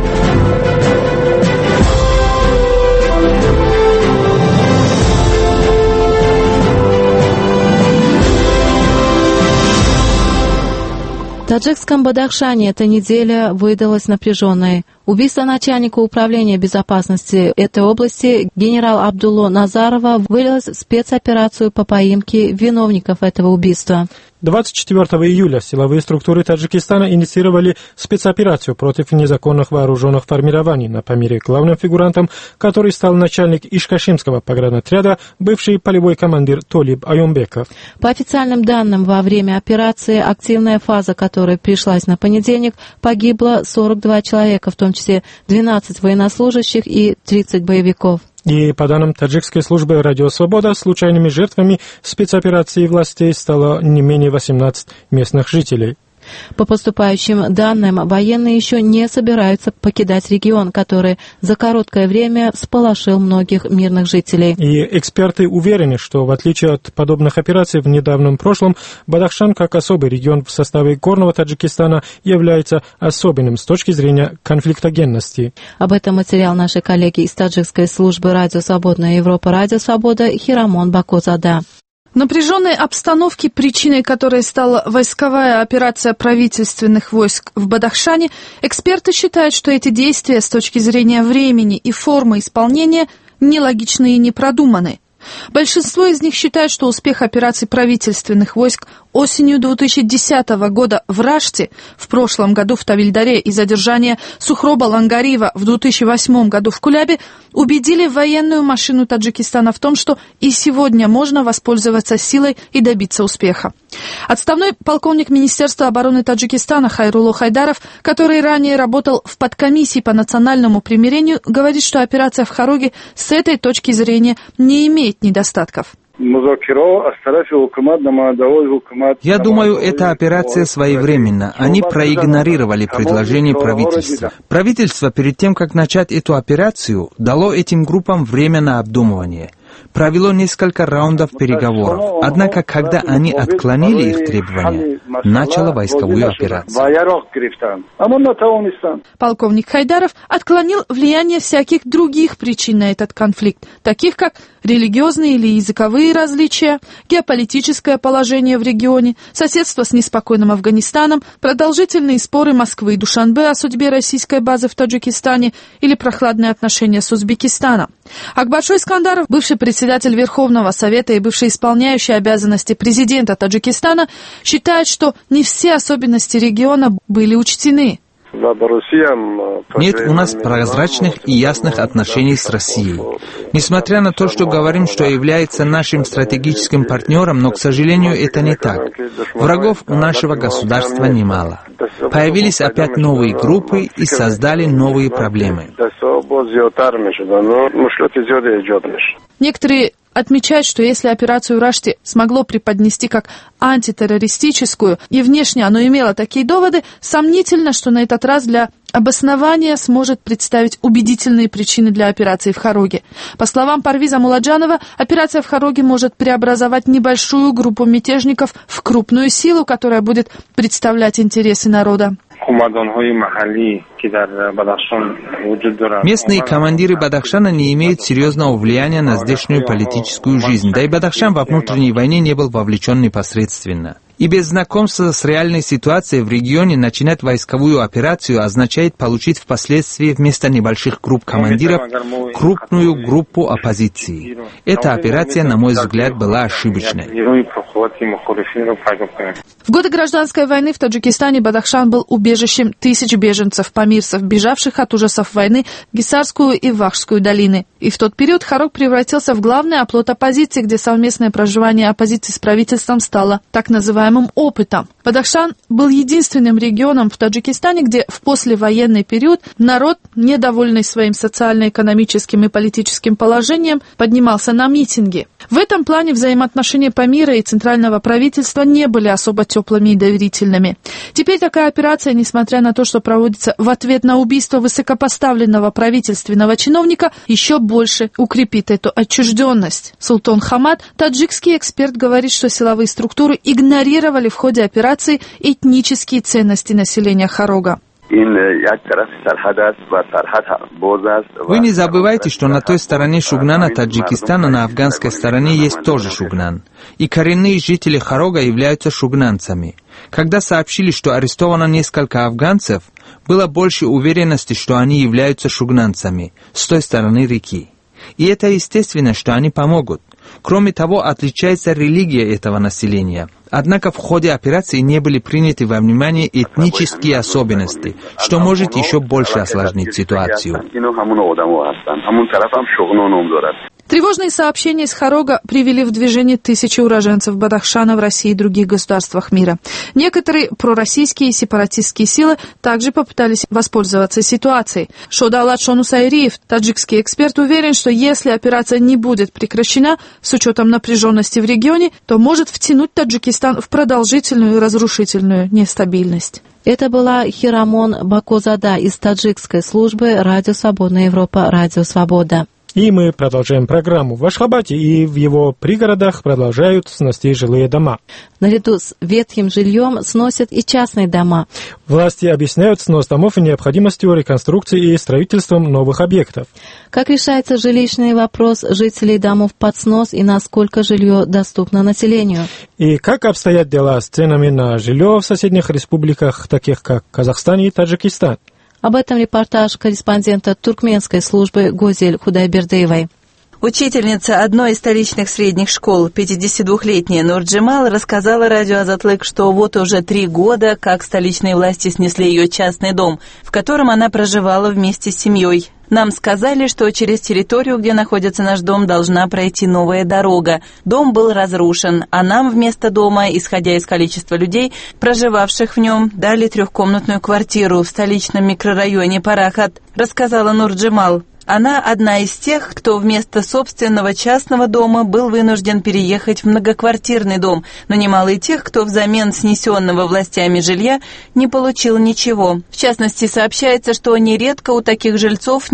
В таджикском Бадахшане эта неделя выдалась напряженной. Убийство начальника управления безопасности этой области генерала Абдулло Назарова вылилось в спецоперацию по поимке виновников этого убийства. 24 июля силовые структуры Таджикистана инициировали спецоперацию против незаконных вооруженных формирований на Памире, главным фигурантом, который стал начальник Ишкашимского погранотряда, бывший полевой командир Толиб Айомбеков. По официальным данным, во время операции, активная фаза которой пришлась на понедельник, погибло 42 человека, в том числе 12 военнослужащих и 30 боевиков. И по данным таджикской службы «Радио Свобода», случайными жертвами спецоперации властей стало не менее 18 местных жителей. По поступающим данным, военные еще не собираются покидать регион, который за короткое время всполошил многих мирных жителей. И эксперты уверены, что в отличие от подобных операций в недавнем прошлом, Бадахшан как особый регион в составе Горного Таджикистана является особенным с точки зрения конфликтогенности. Об этом материал нашей коллеги из таджикской службы «Радио Свободная Европа», «Радио Свобода» Хирамон Бакозада. Напряженной обстановке, причиной которой стала войсковая операция правительственных войск в Бадахшане, эксперты считают, что эти действия с точки зрения времени и формы исполнения нелогичны и не продуманы. Большинство из них считают, что успех операций правительственных войск осенью 2010 года в Раште, в прошлом году в Тавильдаре и задержание Сухроба Лангариева в 2008 году в Кулябе убедили военную машину Таджикистана в том, что и сегодня можно воспользоваться силой и добиться успеха. Отставной полковник Министерства обороны Таджикистана Хайрулло Хайдаров, который ранее работал в подкомиссии по национальному примирению, говорит, что операция в Хароге с этой точки зрения не имеет недостатков. Я думаю, эта операция своевременна. Они проигнорировали предложение правительства. Правительство перед тем, как начать эту операцию, дало этим группам время на обдумывание. провело несколько раундов переговоров. Однако, когда они отклонили их требования, начала войсковую операцию. Полковник Хайдаров отклонил влияние всяких других причин на этот конфликт, таких как религиозные или языковые различия, геополитическое положение в регионе, соседство с неспокойным Афганистаном, продолжительные споры Москвы и Душанбе о судьбе российской базы в Таджикистане или прохладные отношения с Узбекистаном. Акбаршой Искандаров, бывший председатель Верховного Совета и бывший исполняющий обязанности президента Таджикистана, считает, что не все особенности региона были учтены. Нет у нас прозрачных и ясных отношений с Россией. Несмотря на то, что говорим, что является нашим стратегическим партнером, но, к сожалению, это не так. Врагов у нашего государства немало. Появились опять новые группы и создали новые проблемы. Некоторые отмечает, что если операцию Рашти смогло преподнести как антитеррористическую, и внешне оно имело такие доводы, сомнительно, что на этот раз для обоснования сможет представить убедительные причины для операции в Хароге. По словам Парвиза Муладжанова, операция в Хароге может преобразовать небольшую группу мятежников в крупную силу, которая будет представлять интересы народа. Местные командиры Бадахшана не имеют серьезного влияния на здешнюю политическую жизнь, да и Бадахшан во внутренней войне не был вовлечен непосредственно. И без знакомства с реальной ситуацией в регионе начинать войсковую операцию означает получить впоследствии вместо небольших групп командиров крупную группу оппозиции. Эта операция, на мой взгляд, была ошибочной. В годы гражданской войны в Таджикистане Бадахшан был убежищем тысяч беженцев-памирцев, бежавших от ужасов войны в Гисарскую и Вахшскую долины. И в тот период Харог превратился в главный оплот оппозиции, где совместное проживание оппозиции с правительством стало так называемым опытом. Бадахшан был единственным регионом в Таджикистане, где в послевоенный период народ, недовольный своим социально-экономическим и политическим положением, поднимался на митинги. В этом плане взаимоотношения Памира и центрального правительства не были особо теплыми и доверительными. Теперь такая операция, несмотря на то, что проводится в ответ на убийство высокопоставленного правительственного чиновника, еще больше укрепит эту отчужденность. Султан Хамад, таджикский эксперт, говорит, что силовые структуры игнорировали в ходе операции этнические ценности населения Харога. Вы не забывайте, что на той стороне Шугнана Таджикистана, на афганской стороне есть тоже Шугнан. И коренные жители Харога являются шугнанцами. Когда сообщили, что арестовано несколько афганцев, было больше уверенности, что они являются шугнанцами с той стороны реки. И это естественно, что они помогут. Кроме того, отличается религия этого населения. Однако в ходе операции не были приняты во внимание этнические особенности, что может еще больше осложнить ситуацию. Тревожные сообщения из Харога привели в движение тысячи уроженцев Бадахшана в России и других государствах мира. Некоторые пророссийские и сепаратистские силы также попытались воспользоваться ситуацией. Шодалат Шонусайриев, таджикский эксперт, уверен, что если операция не будет прекращена с учетом напряженности в регионе, то может втянуть Таджикистан в продолжительную и разрушительную нестабильность. Это была Хирамон Бакозада из таджикской службы «Радио Свободная Европа», «Радио Свобода». И мы продолжаем программу. В Ашхабаде и в его пригородах продолжают сносить жилые дома. Наряду с ветхим жильем сносят и частные дома. Власти объясняют снос домов необходимостью реконструкции и строительством новых объектов. Как решается жилищный вопрос жителей домов под снос и насколько жилье доступно населению? И как обстоят дела с ценами на жилье в соседних республиках, таких как Казахстан и Таджикистан? Об этом репортаж корреспондента туркменской службы Гозель Худайбердиевой. Учительница одной из столичных средних школ, 52-летняя Нурджимал, рассказала радио Азатлык, что вот уже 3 года, как столичные власти снесли ее частный дом, в котором она проживала вместе с семьей. Нам сказали, что через территорию, где находится наш дом, должна пройти новая дорога. Дом был разрушен, а нам вместо дома, исходя из количества людей, проживавших в нем, дали 3-комнатную квартиру в столичном микрорайоне Парахат, рассказала Нурджимал. Она одна из тех, кто вместо собственного частного дома был вынужден переехать в многоквартирный дом, но немало и тех, кто взамен снесенного властями жилья не получил ничего. В частности, сообщается, что нередко у таких жильцов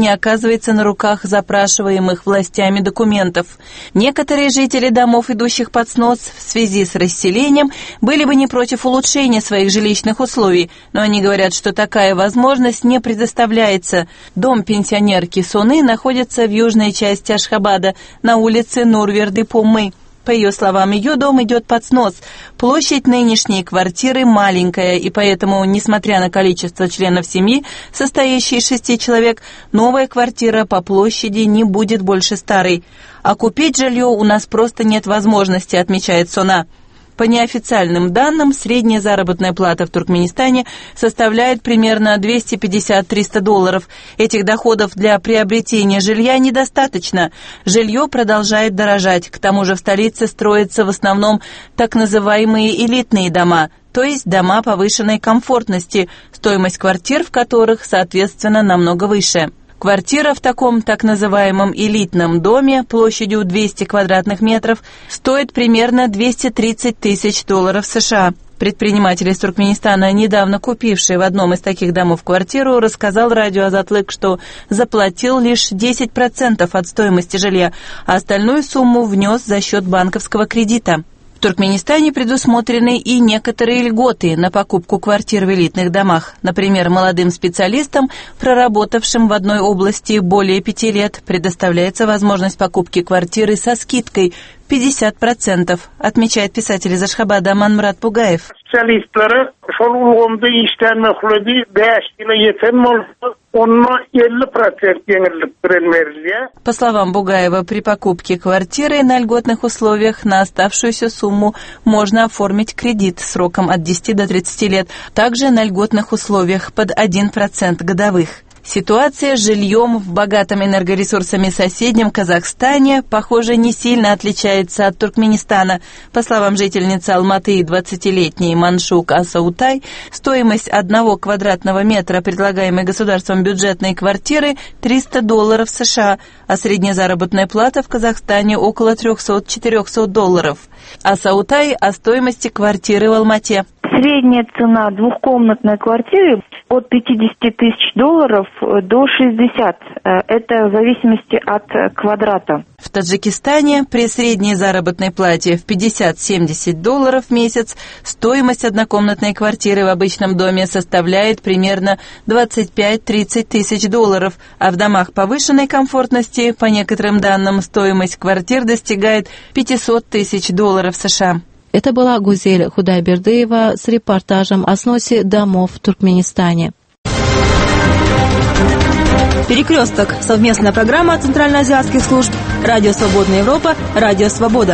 не оказывается на руках запрашиваемых властями документов. Некоторые жители домов, идущих под снос в связи с расселением, были бы не против улучшения своих жилищных условий, но они говорят, что такая возможность не предоставляется. Дом пенсионерки Соны находится в южной части Ашхабада, на улице Нурверды-Пумы. По ее словам, ее дом идет под снос. Площадь нынешней квартиры маленькая, и поэтому, несмотря на количество членов семьи, состоящей из 6 человек, новая квартира по площади не будет больше старой. А купить жилье у нас просто нет возможности, отмечает Сона. По неофициальным данным, средняя заработная плата в Туркменистане составляет примерно $250-300. Этих доходов для приобретения жилья недостаточно. Жилье продолжает дорожать. К тому же в столице строятся в основном так называемые элитные дома, то есть дома повышенной комфортности, стоимость квартир в которых, соответственно, намного выше. Квартира в таком так называемом элитном доме площадью 200 квадратных метров стоит примерно $230 тысяч США. Предприниматель из Туркменистана, недавно купивший в одном из таких домов квартиру, рассказал радио Азатлык, что заплатил лишь 10% от стоимости жилья, а остальную сумму внес за счет банковского кредита. В Туркменистане предусмотрены и некоторые льготы на покупку квартир в элитных домах. Например, молодым специалистам, проработавшим в одной области более 5 лет, предоставляется возможность покупки квартиры со скидкой 50%, отмечает писатель из Ашхабада Манмурат Бугаев. По словам Бугаева, при покупке квартиры на льготных условиях на оставшуюся сумму можно оформить кредит сроком от 10 до 30 лет, также на льготных условиях под 1% годовых. Ситуация с жильем в богатом энергоресурсами соседнем Казахстане, похоже, не сильно отличается от Туркменистана. По словам жительницы Алматы, 20-летней Маншук Асаутай, стоимость 1 квадратного метра предлагаемой государством бюджетной квартиры $300 США, а средняя заработная плата в Казахстане около $300-400. Асаутай о стоимости квартиры в Алмате. Средняя цена двухкомнатной квартиры от $50 тысяч до 60. Это в зависимости от квадрата. В Таджикистане при средней заработной плате в $50-70 в месяц стоимость однокомнатной квартиры в обычном доме составляет примерно $25-30 тысяч, а в домах повышенной комфортности, по некоторым данным, стоимость квартир достигает $500 тысяч США. Это была Гузель Худайбердыева с репортажем о сносе домов в Туркменистане. «Перекресток» — совместная программа центральноазиатских служб «Радио Свободная Европа», «Радио Свобода».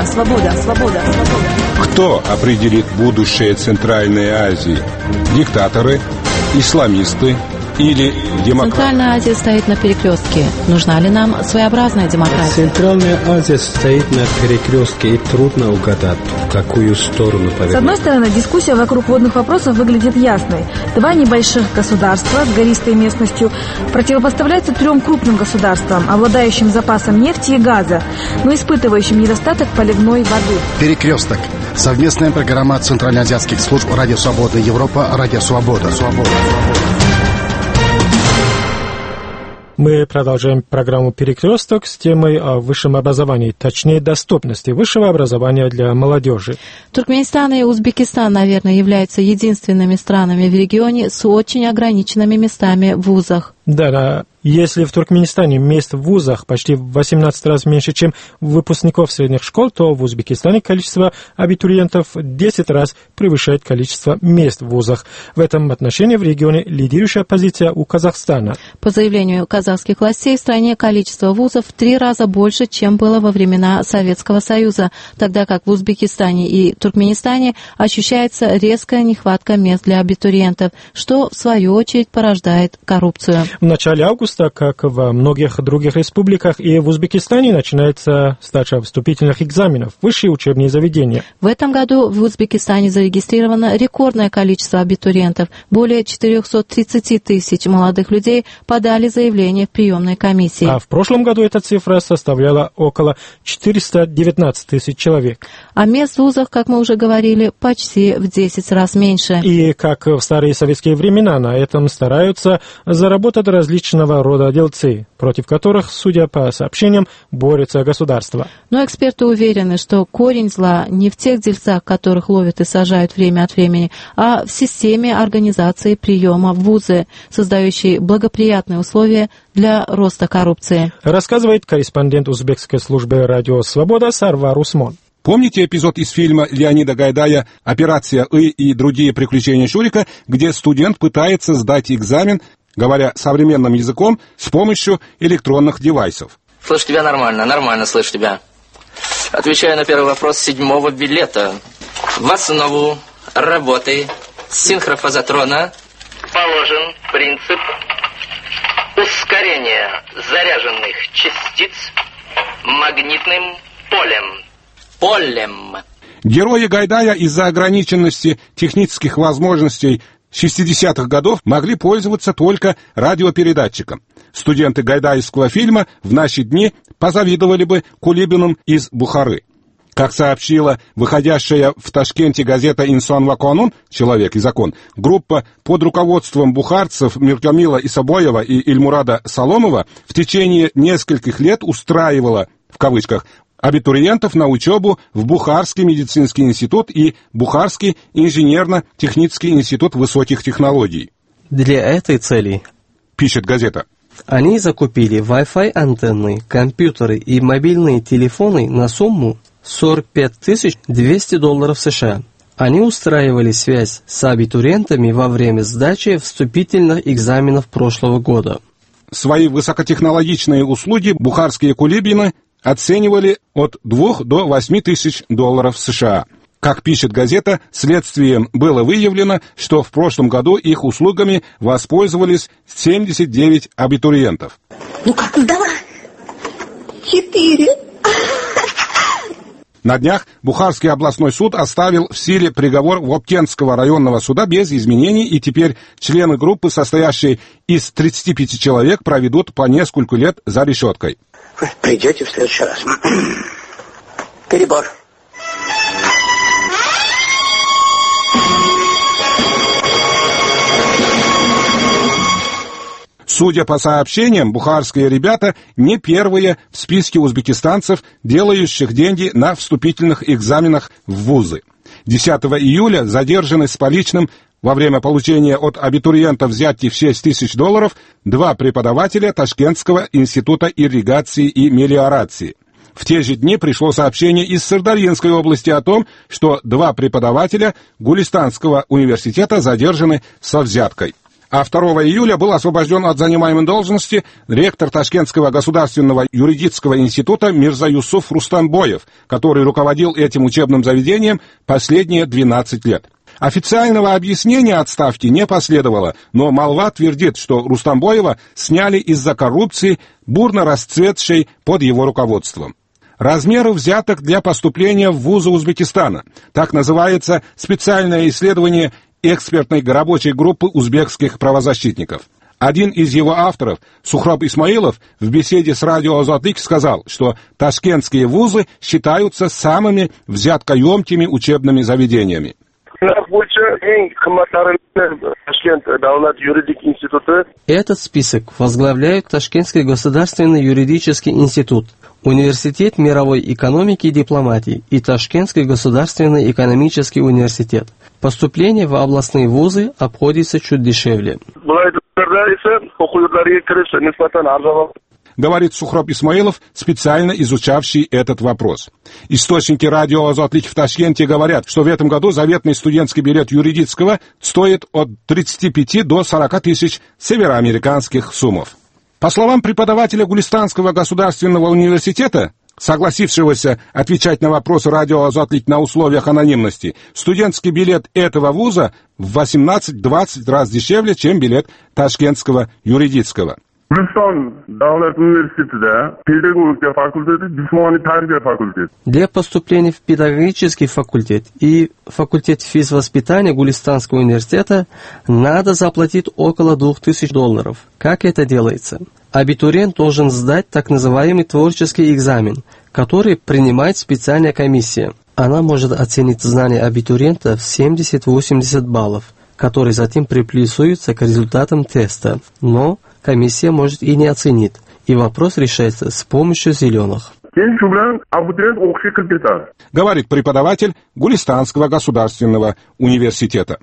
Кто определит будущее Центральной Азии? Диктаторы, исламисты или демократы? Центральная Азия стоит на перекрестке. Нужна ли нам своеобразная демократия? Центральная Азия стоит на перекрестке, и трудно угадать, в какую сторону повернуть. С одной стороны, дискуссия вокруг водных вопросов выглядит ясной. 2 небольших государства с гористой местностью противопоставляются 3 крупным государствам, обладающим запасом нефти и газа, но испытывающим недостаток поливной воды. Перекресток. Совместная программа центральноазиатских служб «Радио Свободная Европа», «Радио Свобода». Мы продолжаем программу «Перекресток» с темой о высшем образовании, точнее, доступности высшего образования для молодежи. Туркменистан и Узбекистан, наверное, являются единственными странами в регионе с очень ограниченными местами в вузах. Да. Если в Туркменистане мест в вузах почти в 18 раз меньше, чем выпускников средних школ, то в Узбекистане количество абитуриентов 10 раз превышает количество мест в вузах. В этом отношении в регионе лидирующая позиция у Казахстана. По заявлению казахских властей, в стране количество вузов в 3 раза больше, чем было во времена Советского Союза, тогда как в Узбекистане и Туркменистане ощущается резкая нехватка мест для абитуриентов, что в свою очередь порождает коррупцию. В начале августа, как во многих других республиках, и в Узбекистане начинается сдача вступительных экзаменов в высшие учебные заведения. В этом году в Узбекистане зарегистрировано рекордное количество абитуриентов. Более 430 тысяч молодых людей подали заявление в приемной комиссии. А в прошлом году эта цифра составляла около 419 тысяч человек. А мест в вузах, как мы уже говорили, почти в 10 раз меньше. И как в старые советские времена, на этом стараются заработать под различного рода дельцы, против которых, судя по сообщениям, борется государство. Но эксперты уверены, что корень зла не в тех дельцах, которых ловят и сажают время от времени, а в системе организации приема в вузы, создающей благоприятные условия для роста коррупции. Рассказывает корреспондент узбекской службы «Радио Свобода» Сарвар Усмон. Помните эпизод из фильма Леонида Гайдая «Операция И» и другие приключения Шурика, где студент пытается сдать экзамен, говоря современным языком, с помощью электронных девайсов? Слышу тебя нормально слышу тебя. Отвечаю на первый вопрос 7-го билета. В основу работы синхрофазотрона положен принцип ускорения заряженных частиц магнитным полем. Герои Гайдая из-за ограниченности технических возможностей 60-х годов могли пользоваться только радиопередатчиком. Студенты гайдаевского фильма в наши дни позавидовали бы Кулибиным из Бухары. Как сообщила выходящая в Ташкенте газета «Инсан ва Канун» «Человек и закон», группа под руководством бухарцев Миркамила Исабоева и Ильмурада Соломова в течение нескольких лет устраивала, в кавычках, абитуриентов на учебу в Бухарский медицинский институт и Бухарский инженерно-технический институт высоких технологий. Для этой цели, пишет газета, они закупили Wi-Fi антенны, компьютеры и мобильные телефоны на сумму $45 200 США. Они устраивали связь с абитуриентами во время сдачи вступительных экзаменов прошлого года. Свои высокотехнологичные услуги бухарские кулибины оценивали от 2 до 8 тысяч долларов США. Как пишет газета, следствием было выявлено, что в прошлом году их услугами воспользовались 79 абитуриентов. Ну как, давай? 4. На днях Бухарский областной суд оставил в силе приговор Воптенского районного суда без изменений, и теперь члены группы, состоящие из 35 человек, проведут по несколько лет за решеткой. Вы придете в следующий раз. Перебор. Судя по сообщениям, бухарские ребята не первые в списке узбекистанцев, делающих деньги на вступительных экзаменах в вузы. 10 июля задержаны с поличным во время получения от абитуриентов взятки в $6 тысяч два преподавателя Ташкентского института ирригации и мелиорации. В те же дни пришло сообщение из Сырдарьинской области о том, что 2 преподавателя Гулистанского университета задержаны со взяткой. А 2 июля был освобожден от занимаемой должности ректор Ташкентского государственного юридического института Мирза Юсуф Рустамбоев, который руководил этим учебным заведением последние 12 лет. Официального объяснения отставки не последовало, но молва твердит, что Рустамбоева сняли из-за коррупции, бурно расцветшей под его руководством. Размеры взяток для поступления в вузы Узбекистана. Так называется специальное исследование экспертной рабочей группы узбекских правозащитников. Один из его авторов, Сухраб Исмаилов, в беседе с радио «Азатлык» сказал, что ташкентские вузы считаются самыми взяткоемкими учебными заведениями. Этот список возглавляет Ташкентский государственный юридический институт, Университет мировой экономики и дипломатии и Ташкентский государственный экономический университет. Поступление в областные вузы обходится чуть дешевле. Говорит Сухраб Исмаилов, специально изучавший этот вопрос. Источники радио «Азатлык» в Ташкенте говорят, что в этом году заветный студентский билет юридического стоит от 35 до 40 тысяч североамериканских сумов. По словам преподавателя Гулистанского государственного университета, согласившегося отвечать на вопросы радио «Азатлык» на условиях анонимности, студентский билет этого вуза в 18-20 раз дешевле, чем билет Ташкентского юридического. Для поступления в педагогический факультет и факультет физвоспитания Гулистанского университета надо заплатить около $2000. Как это делается? Абитуриент должен сдать так называемый творческий экзамен, который принимает специальная комиссия. Она может оценить знания абитуриента в 70-80 баллов, которые затем приплюсуются к результатам теста. Но, комиссия может и не оценит, и вопрос решается с помощью зеленых. Говорит преподаватель Гулистанского государственного университета.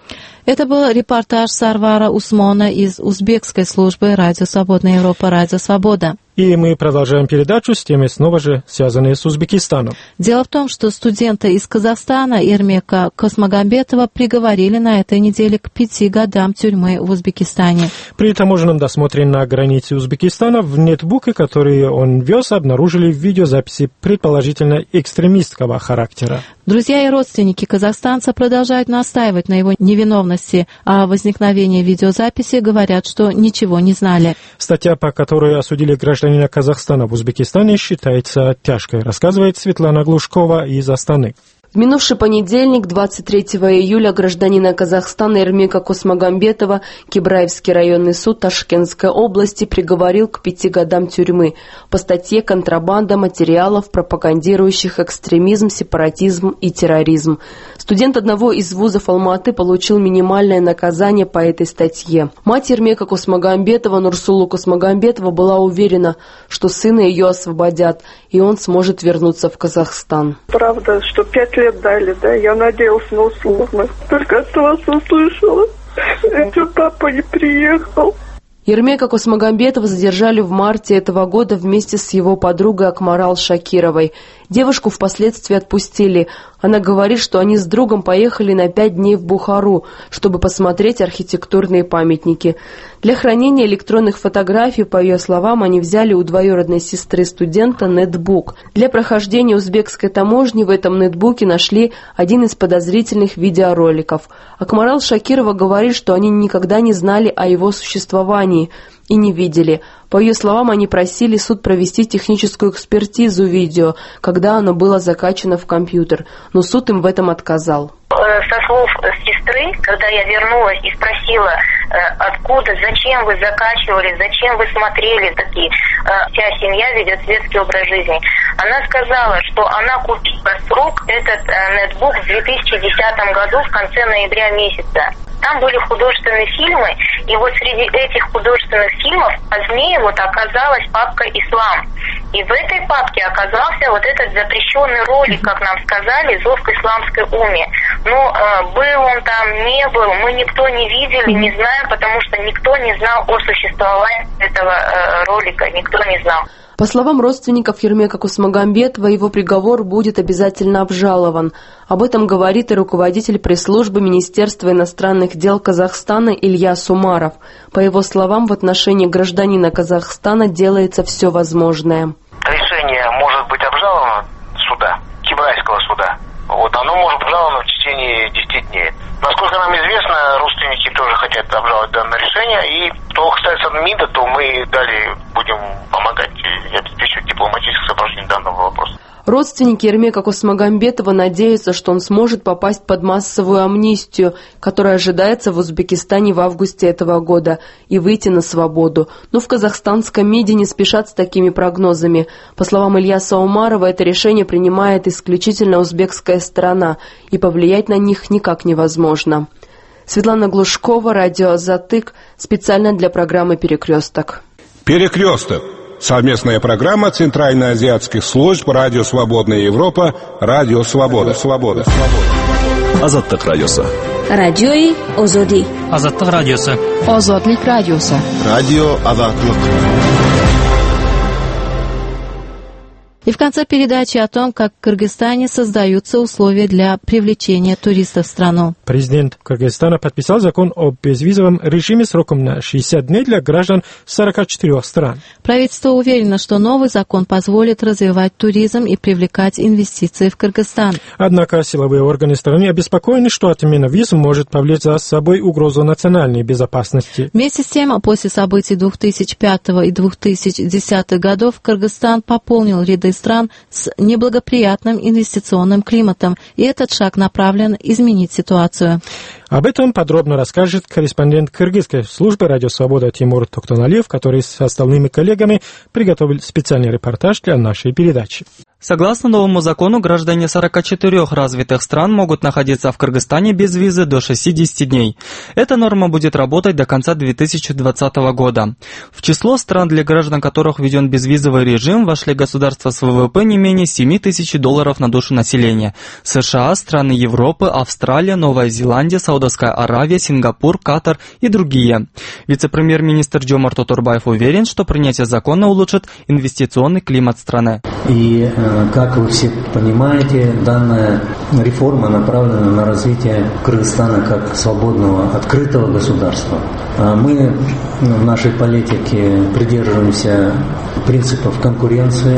Это был репортаж Сарвара Усмона из узбекской службы «Радио Свободная Европа», «Радио Свобода». И мы продолжаем передачу с темой, снова же связанной с Узбекистаном. Дело в том, что студента из Казахстана Эрмека Космогамбетова приговорили на этой неделе к 5 годам тюрьмы в Узбекистане. При таможенном досмотре на границе Узбекистана в нетбуке, который он вез, обнаружили видеозаписи предположительно экстремистского характера. Друзья и родственники казахстанца продолжают настаивать на его невиновности, а о возникновении видеозаписи говорят, что ничего не знали. Статья, по которой осудили гражданина Казахстана в Узбекистане, считается тяжкой, рассказывает Светлана Глушкова из Астаны. В минувший понедельник, 23 июля, гражданина Казахстана Эрмека Космогамбетова Кибраевский районный суд Ташкентской области приговорил к 5 годам тюрьмы по статье «Контрабанда материалов, пропагандирующих экстремизм, сепаратизм и терроризм». Студент одного из вузов Алматы получил минимальное наказание по этой статье. Мать Эрмека Космогамбетова Нурсулу Космогамбетова была уверена, что сына ее освободят, и он сможет вернуться в Казахстан. Правда, что 5 лет дали, да? Я надеялась на условно. Только от вас услышала. Что папа не приехал. Эрмека Космогамбетова задержали в марте этого года вместе с его подругой Акмарал Шакировой. Девушку впоследствии отпустили. Она говорит, что они с другом поехали на 5 дней в Бухару, чтобы посмотреть архитектурные памятники. Для хранения электронных фотографий, по ее словам, они взяли у двоюродной сестры студента нетбук. Для прохождения узбекской таможни в этом нетбуке нашли один из подозрительных видеороликов. Акмарал Шакирова говорит, что они никогда не знали о его существовании и не видели. По ее словам, они просили суд провести техническую экспертизу видео, когда оно было закачано в компьютер, но суд им в этом отказал. Со слов сестры, когда я вернулась и спросила, откуда, зачем вы закачивали, зачем вы смотрели такие, вся семья ведет светский образ жизни, она сказала, что она купила с рук этот нетбук в 2010 году в конце ноября месяца. Там были художественные фильмы, и вот среди этих художественных фильмов позднее вот оказалась папка «Ислам». И в этой папке оказался вот этот запрещенный ролик, как нам сказали, «Зов к исламской уме». Но был он там, не был, мы никто не видели, не знаем, потому что никто не знал о существовании этого ролика, никто не знал. По словам родственников Эрмека Космогамбетова, его приговор будет обязательно обжалован. Об этом говорит и руководитель пресс-службы Министерства иностранных дел Казахстана Илья Сумаров. По его словам, в отношении гражданина Казахстана делается все возможное. Решение может быть обжаловано суда, Кибрайского суда. Вот оно может быть обжаловано в течение 10 дней. Насколько нам известно, родственники тоже хотят обжаловать данное решение. И что касается МИДа, то мы далее будем помогать и обеспечивать дипломатическое сопровождение данного вопроса. Родственники Эрмека Космогамбетова надеются, что он сможет попасть под массовую амнистию, которая ожидается в Узбекистане в августе этого года, и выйти на свободу. Но в казахстанском МИДе не спешат с такими прогнозами. По словам Ильяса Умарова, это решение принимает исключительно узбекская сторона, и повлиять на них никак невозможно. Светлана Глушкова, радио «Затык», специально для программы «Перекресток». «Перекресток». Совместная программа Центральноазиатских служб «Радио Свободная Европа», «Радио Свобода». Азаттык радиосы. Радиои Озоди. Азаттык радиосы. Озодлик радиосы. Радио Азаттык. И в конце передачи о том, как в Кыргызстане создаются условия для привлечения туристов в страну. Президент Кыргызстана подписал закон о безвизовом режиме сроком на 60 дней для граждан 44 стран. Правительство уверено, что новый закон позволит развивать туризм и привлекать инвестиции в Кыргызстан. Однако силовые органы страны обеспокоены, что отмена виз может повлечь за собой угрозу национальной безопасности. Вместе с тем, после событий 2005 и 2010 годов Кыргызстан пополнил ряды стран с неблагоприятным инвестиционным климатом, и этот шаг направлен изменить ситуацию. Об этом подробно расскажет корреспондент кыргызской службы «Радио Свобода» Тимур Токтоналиев, который с остальными коллегами приготовил специальный репортаж для нашей передачи. Согласно новому закону, граждане 44 развитых стран могут находиться в Кыргызстане без визы до 60 дней. Эта норма будет работать до конца 2020 года. В число стран, для граждан которых введен безвизовый режим, вошли государства с ВВП не менее $7000 на душу населения: США, страны Европы, Австралия, Новая Зеландия, Саудовская Аравия, Сингапур, Катар и другие. Вице-премьер-министр Жомарт Оторбаев уверен, что принятие закона улучшит инвестиционный климат страны. И, как вы все понимаете, данная реформа направлена на развитие Кыргызстана как свободного, открытого государства. Мы в нашей политике придерживаемся принципов конкуренции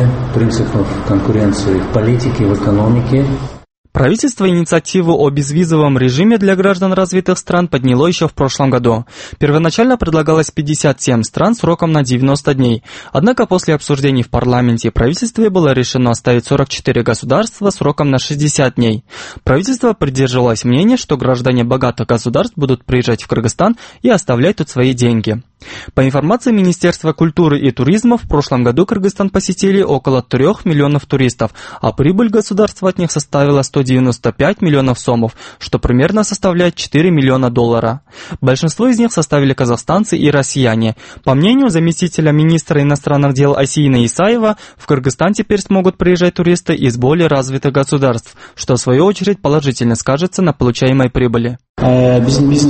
в политике, в экономике. Правительство инициативу о безвизовом режиме для граждан развитых стран подняло еще в прошлом году. Первоначально предлагалось 57 стран сроком на 90 дней. Однако после обсуждений в парламенте и правительстве было решено оставить 44 государства сроком на 60 дней. Правительство придерживалось мнения, что граждане богатых государств будут приезжать в Кыргызстан и оставлять тут свои деньги. По информации Министерства культуры и туризма, в прошлом году Кыргызстан посетили около 3 миллионов туристов, а прибыль государства от них составила 195 миллионов сомов, что примерно составляет $4 миллиона. Большинство из них составили казахстанцы и россияне. По мнению заместителя министра иностранных дел Асиина Исаева, в Кыргызстан теперь смогут приезжать туристы из более развитых государств, что в свою очередь положительно скажется на получаемой прибыли. По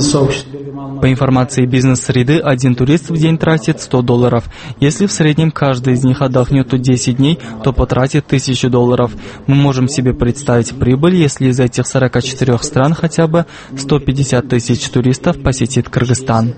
информации бизнес-среды, один турист в день тратит $100. Если в среднем каждый из них отдохнет тут 10 дней, то потратит $1000. Мы можем себе представить прибыль, если из этих 44 стран хотя бы 150 тысяч туристов посетит Кыргызстан.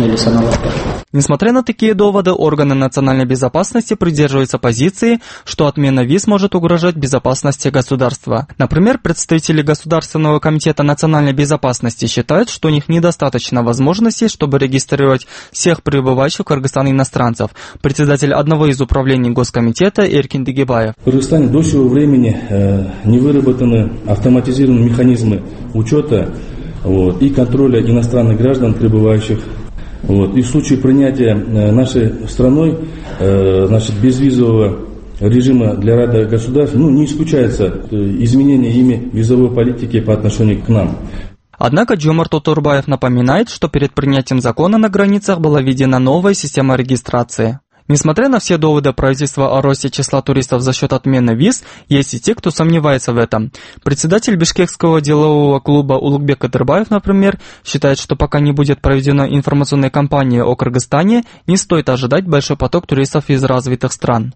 Несмотря на такие доводы, органы национальной безопасности придерживаются позиции, что отмена виз может угрожать безопасности государства. Например, представители Государственного комитета национальной безопасности считают, что у них недостаточно возможностей, чтобы регистрировать всех прибывающих в Кыргызстан иностранцев. Председатель одного из управлений Госкомитета Эркин Дегибаев. В Кыргызстане до сего времени не выработаны автоматизированные механизмы учета и контроля иностранных граждан, прибывающих. И в случае принятия нашей страной безвизового режима для ряда государств не исключается изменение ими визовой политики по отношению к нам. Однако Жомарт Оторбаев напоминает, что перед принятием закона на границах была введена новая система регистрации. Несмотря на все доводы правительства о росте числа туристов за счет отмены виз, есть и те, кто сомневается в этом. Председатель бишкекского делового клуба Улугбек Кадырбаев, например, считает, что пока не будет проведена информационная кампания о Кыргызстане, не стоит ожидать большой поток туристов из развитых стран.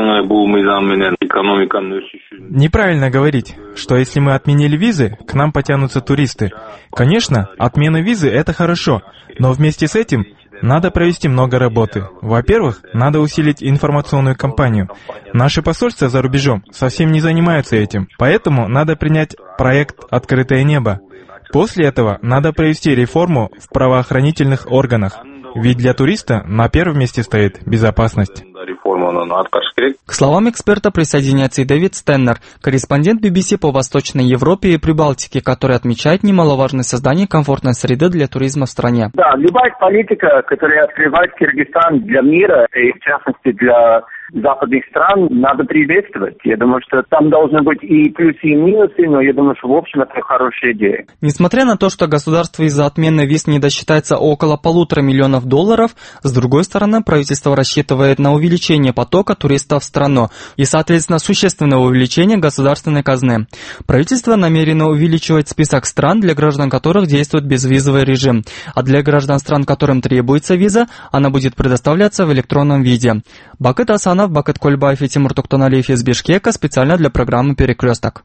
Неправильно говорить, что если мы отменили визы, к нам потянутся туристы. Конечно, отмена визы – это хорошо, но вместе с этим надо провести много работы. Во-первых, надо усилить информационную кампанию. Наши посольства за рубежом совсем не занимаются этим, поэтому надо принять проект «Открытое небо». После этого надо провести реформу в правоохранительных органах, ведь для туриста на первом месте стоит безопасность. К словам эксперта присоединяется и Дэвид Стеннер, корреспондент BBC по Восточной Европе и Прибалтике, который отмечает немаловажность создания комфортной среды для туризма в стране. Да, любая политика, которая открывает Кыргызстан для мира, и в частности для западных стран, надо приветствовать. Я думаю, что там должны быть и плюсы, и минусы, но я думаю, что в общем это хорошая идея. Несмотря на то, что государство из-за отмены виз не досчитается около $1,5 миллиона, с другой стороны, правительство рассчитывает на увеличение потока туристов в страну и, соответственно, существенное увеличение государственной казны. Правительство намерено увеличивать список стран, для граждан которых действует безвизовый режим, а для граждан стран, которым требуется виза, она будет предоставляться в электронном виде. Бакыт Асанов, Бакыт Кольбаев и Тимур Токтоналиев из Бишкека специально для программы «Перекресток».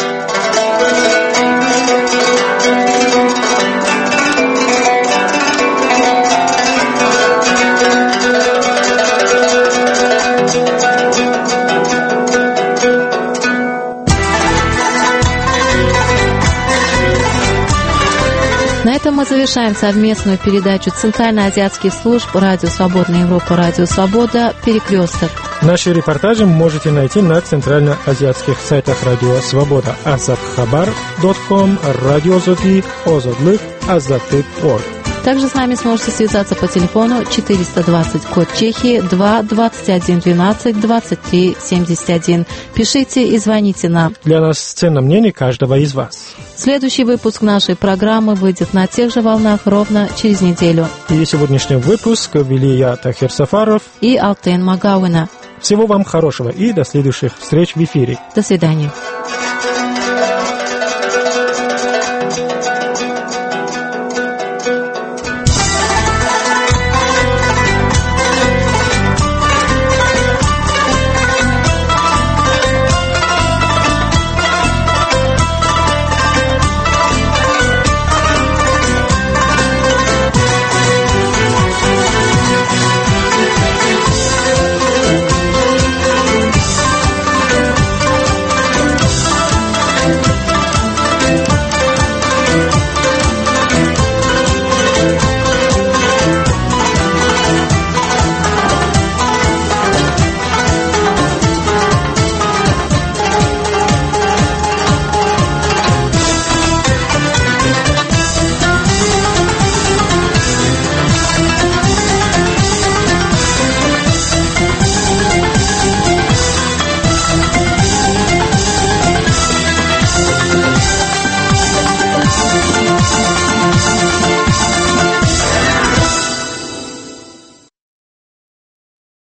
На этом мы завершаем совместную передачу центральноазиатских служб Радио Свободная Европа, Радио Свобода, «Перекресток». Наши репортажи можете найти на центральноазиатских сайтах Радио Свобода, azadkhabar.com, Радио Зодли, Озодлык, Азаты.орг. Также с нами сможете связаться по телефону 420 код Чехии 2 21 12 23 71. Пишите и звоните нам. Для нас ценно мнение каждого из вас. Следующий выпуск нашей программы выйдет на тех же волнах ровно через неделю. И сегодняшний выпуск вели я, Тахир Сафаров и Алтен Магауэна. Всего вам хорошего и до следующих встреч в эфире. До свидания.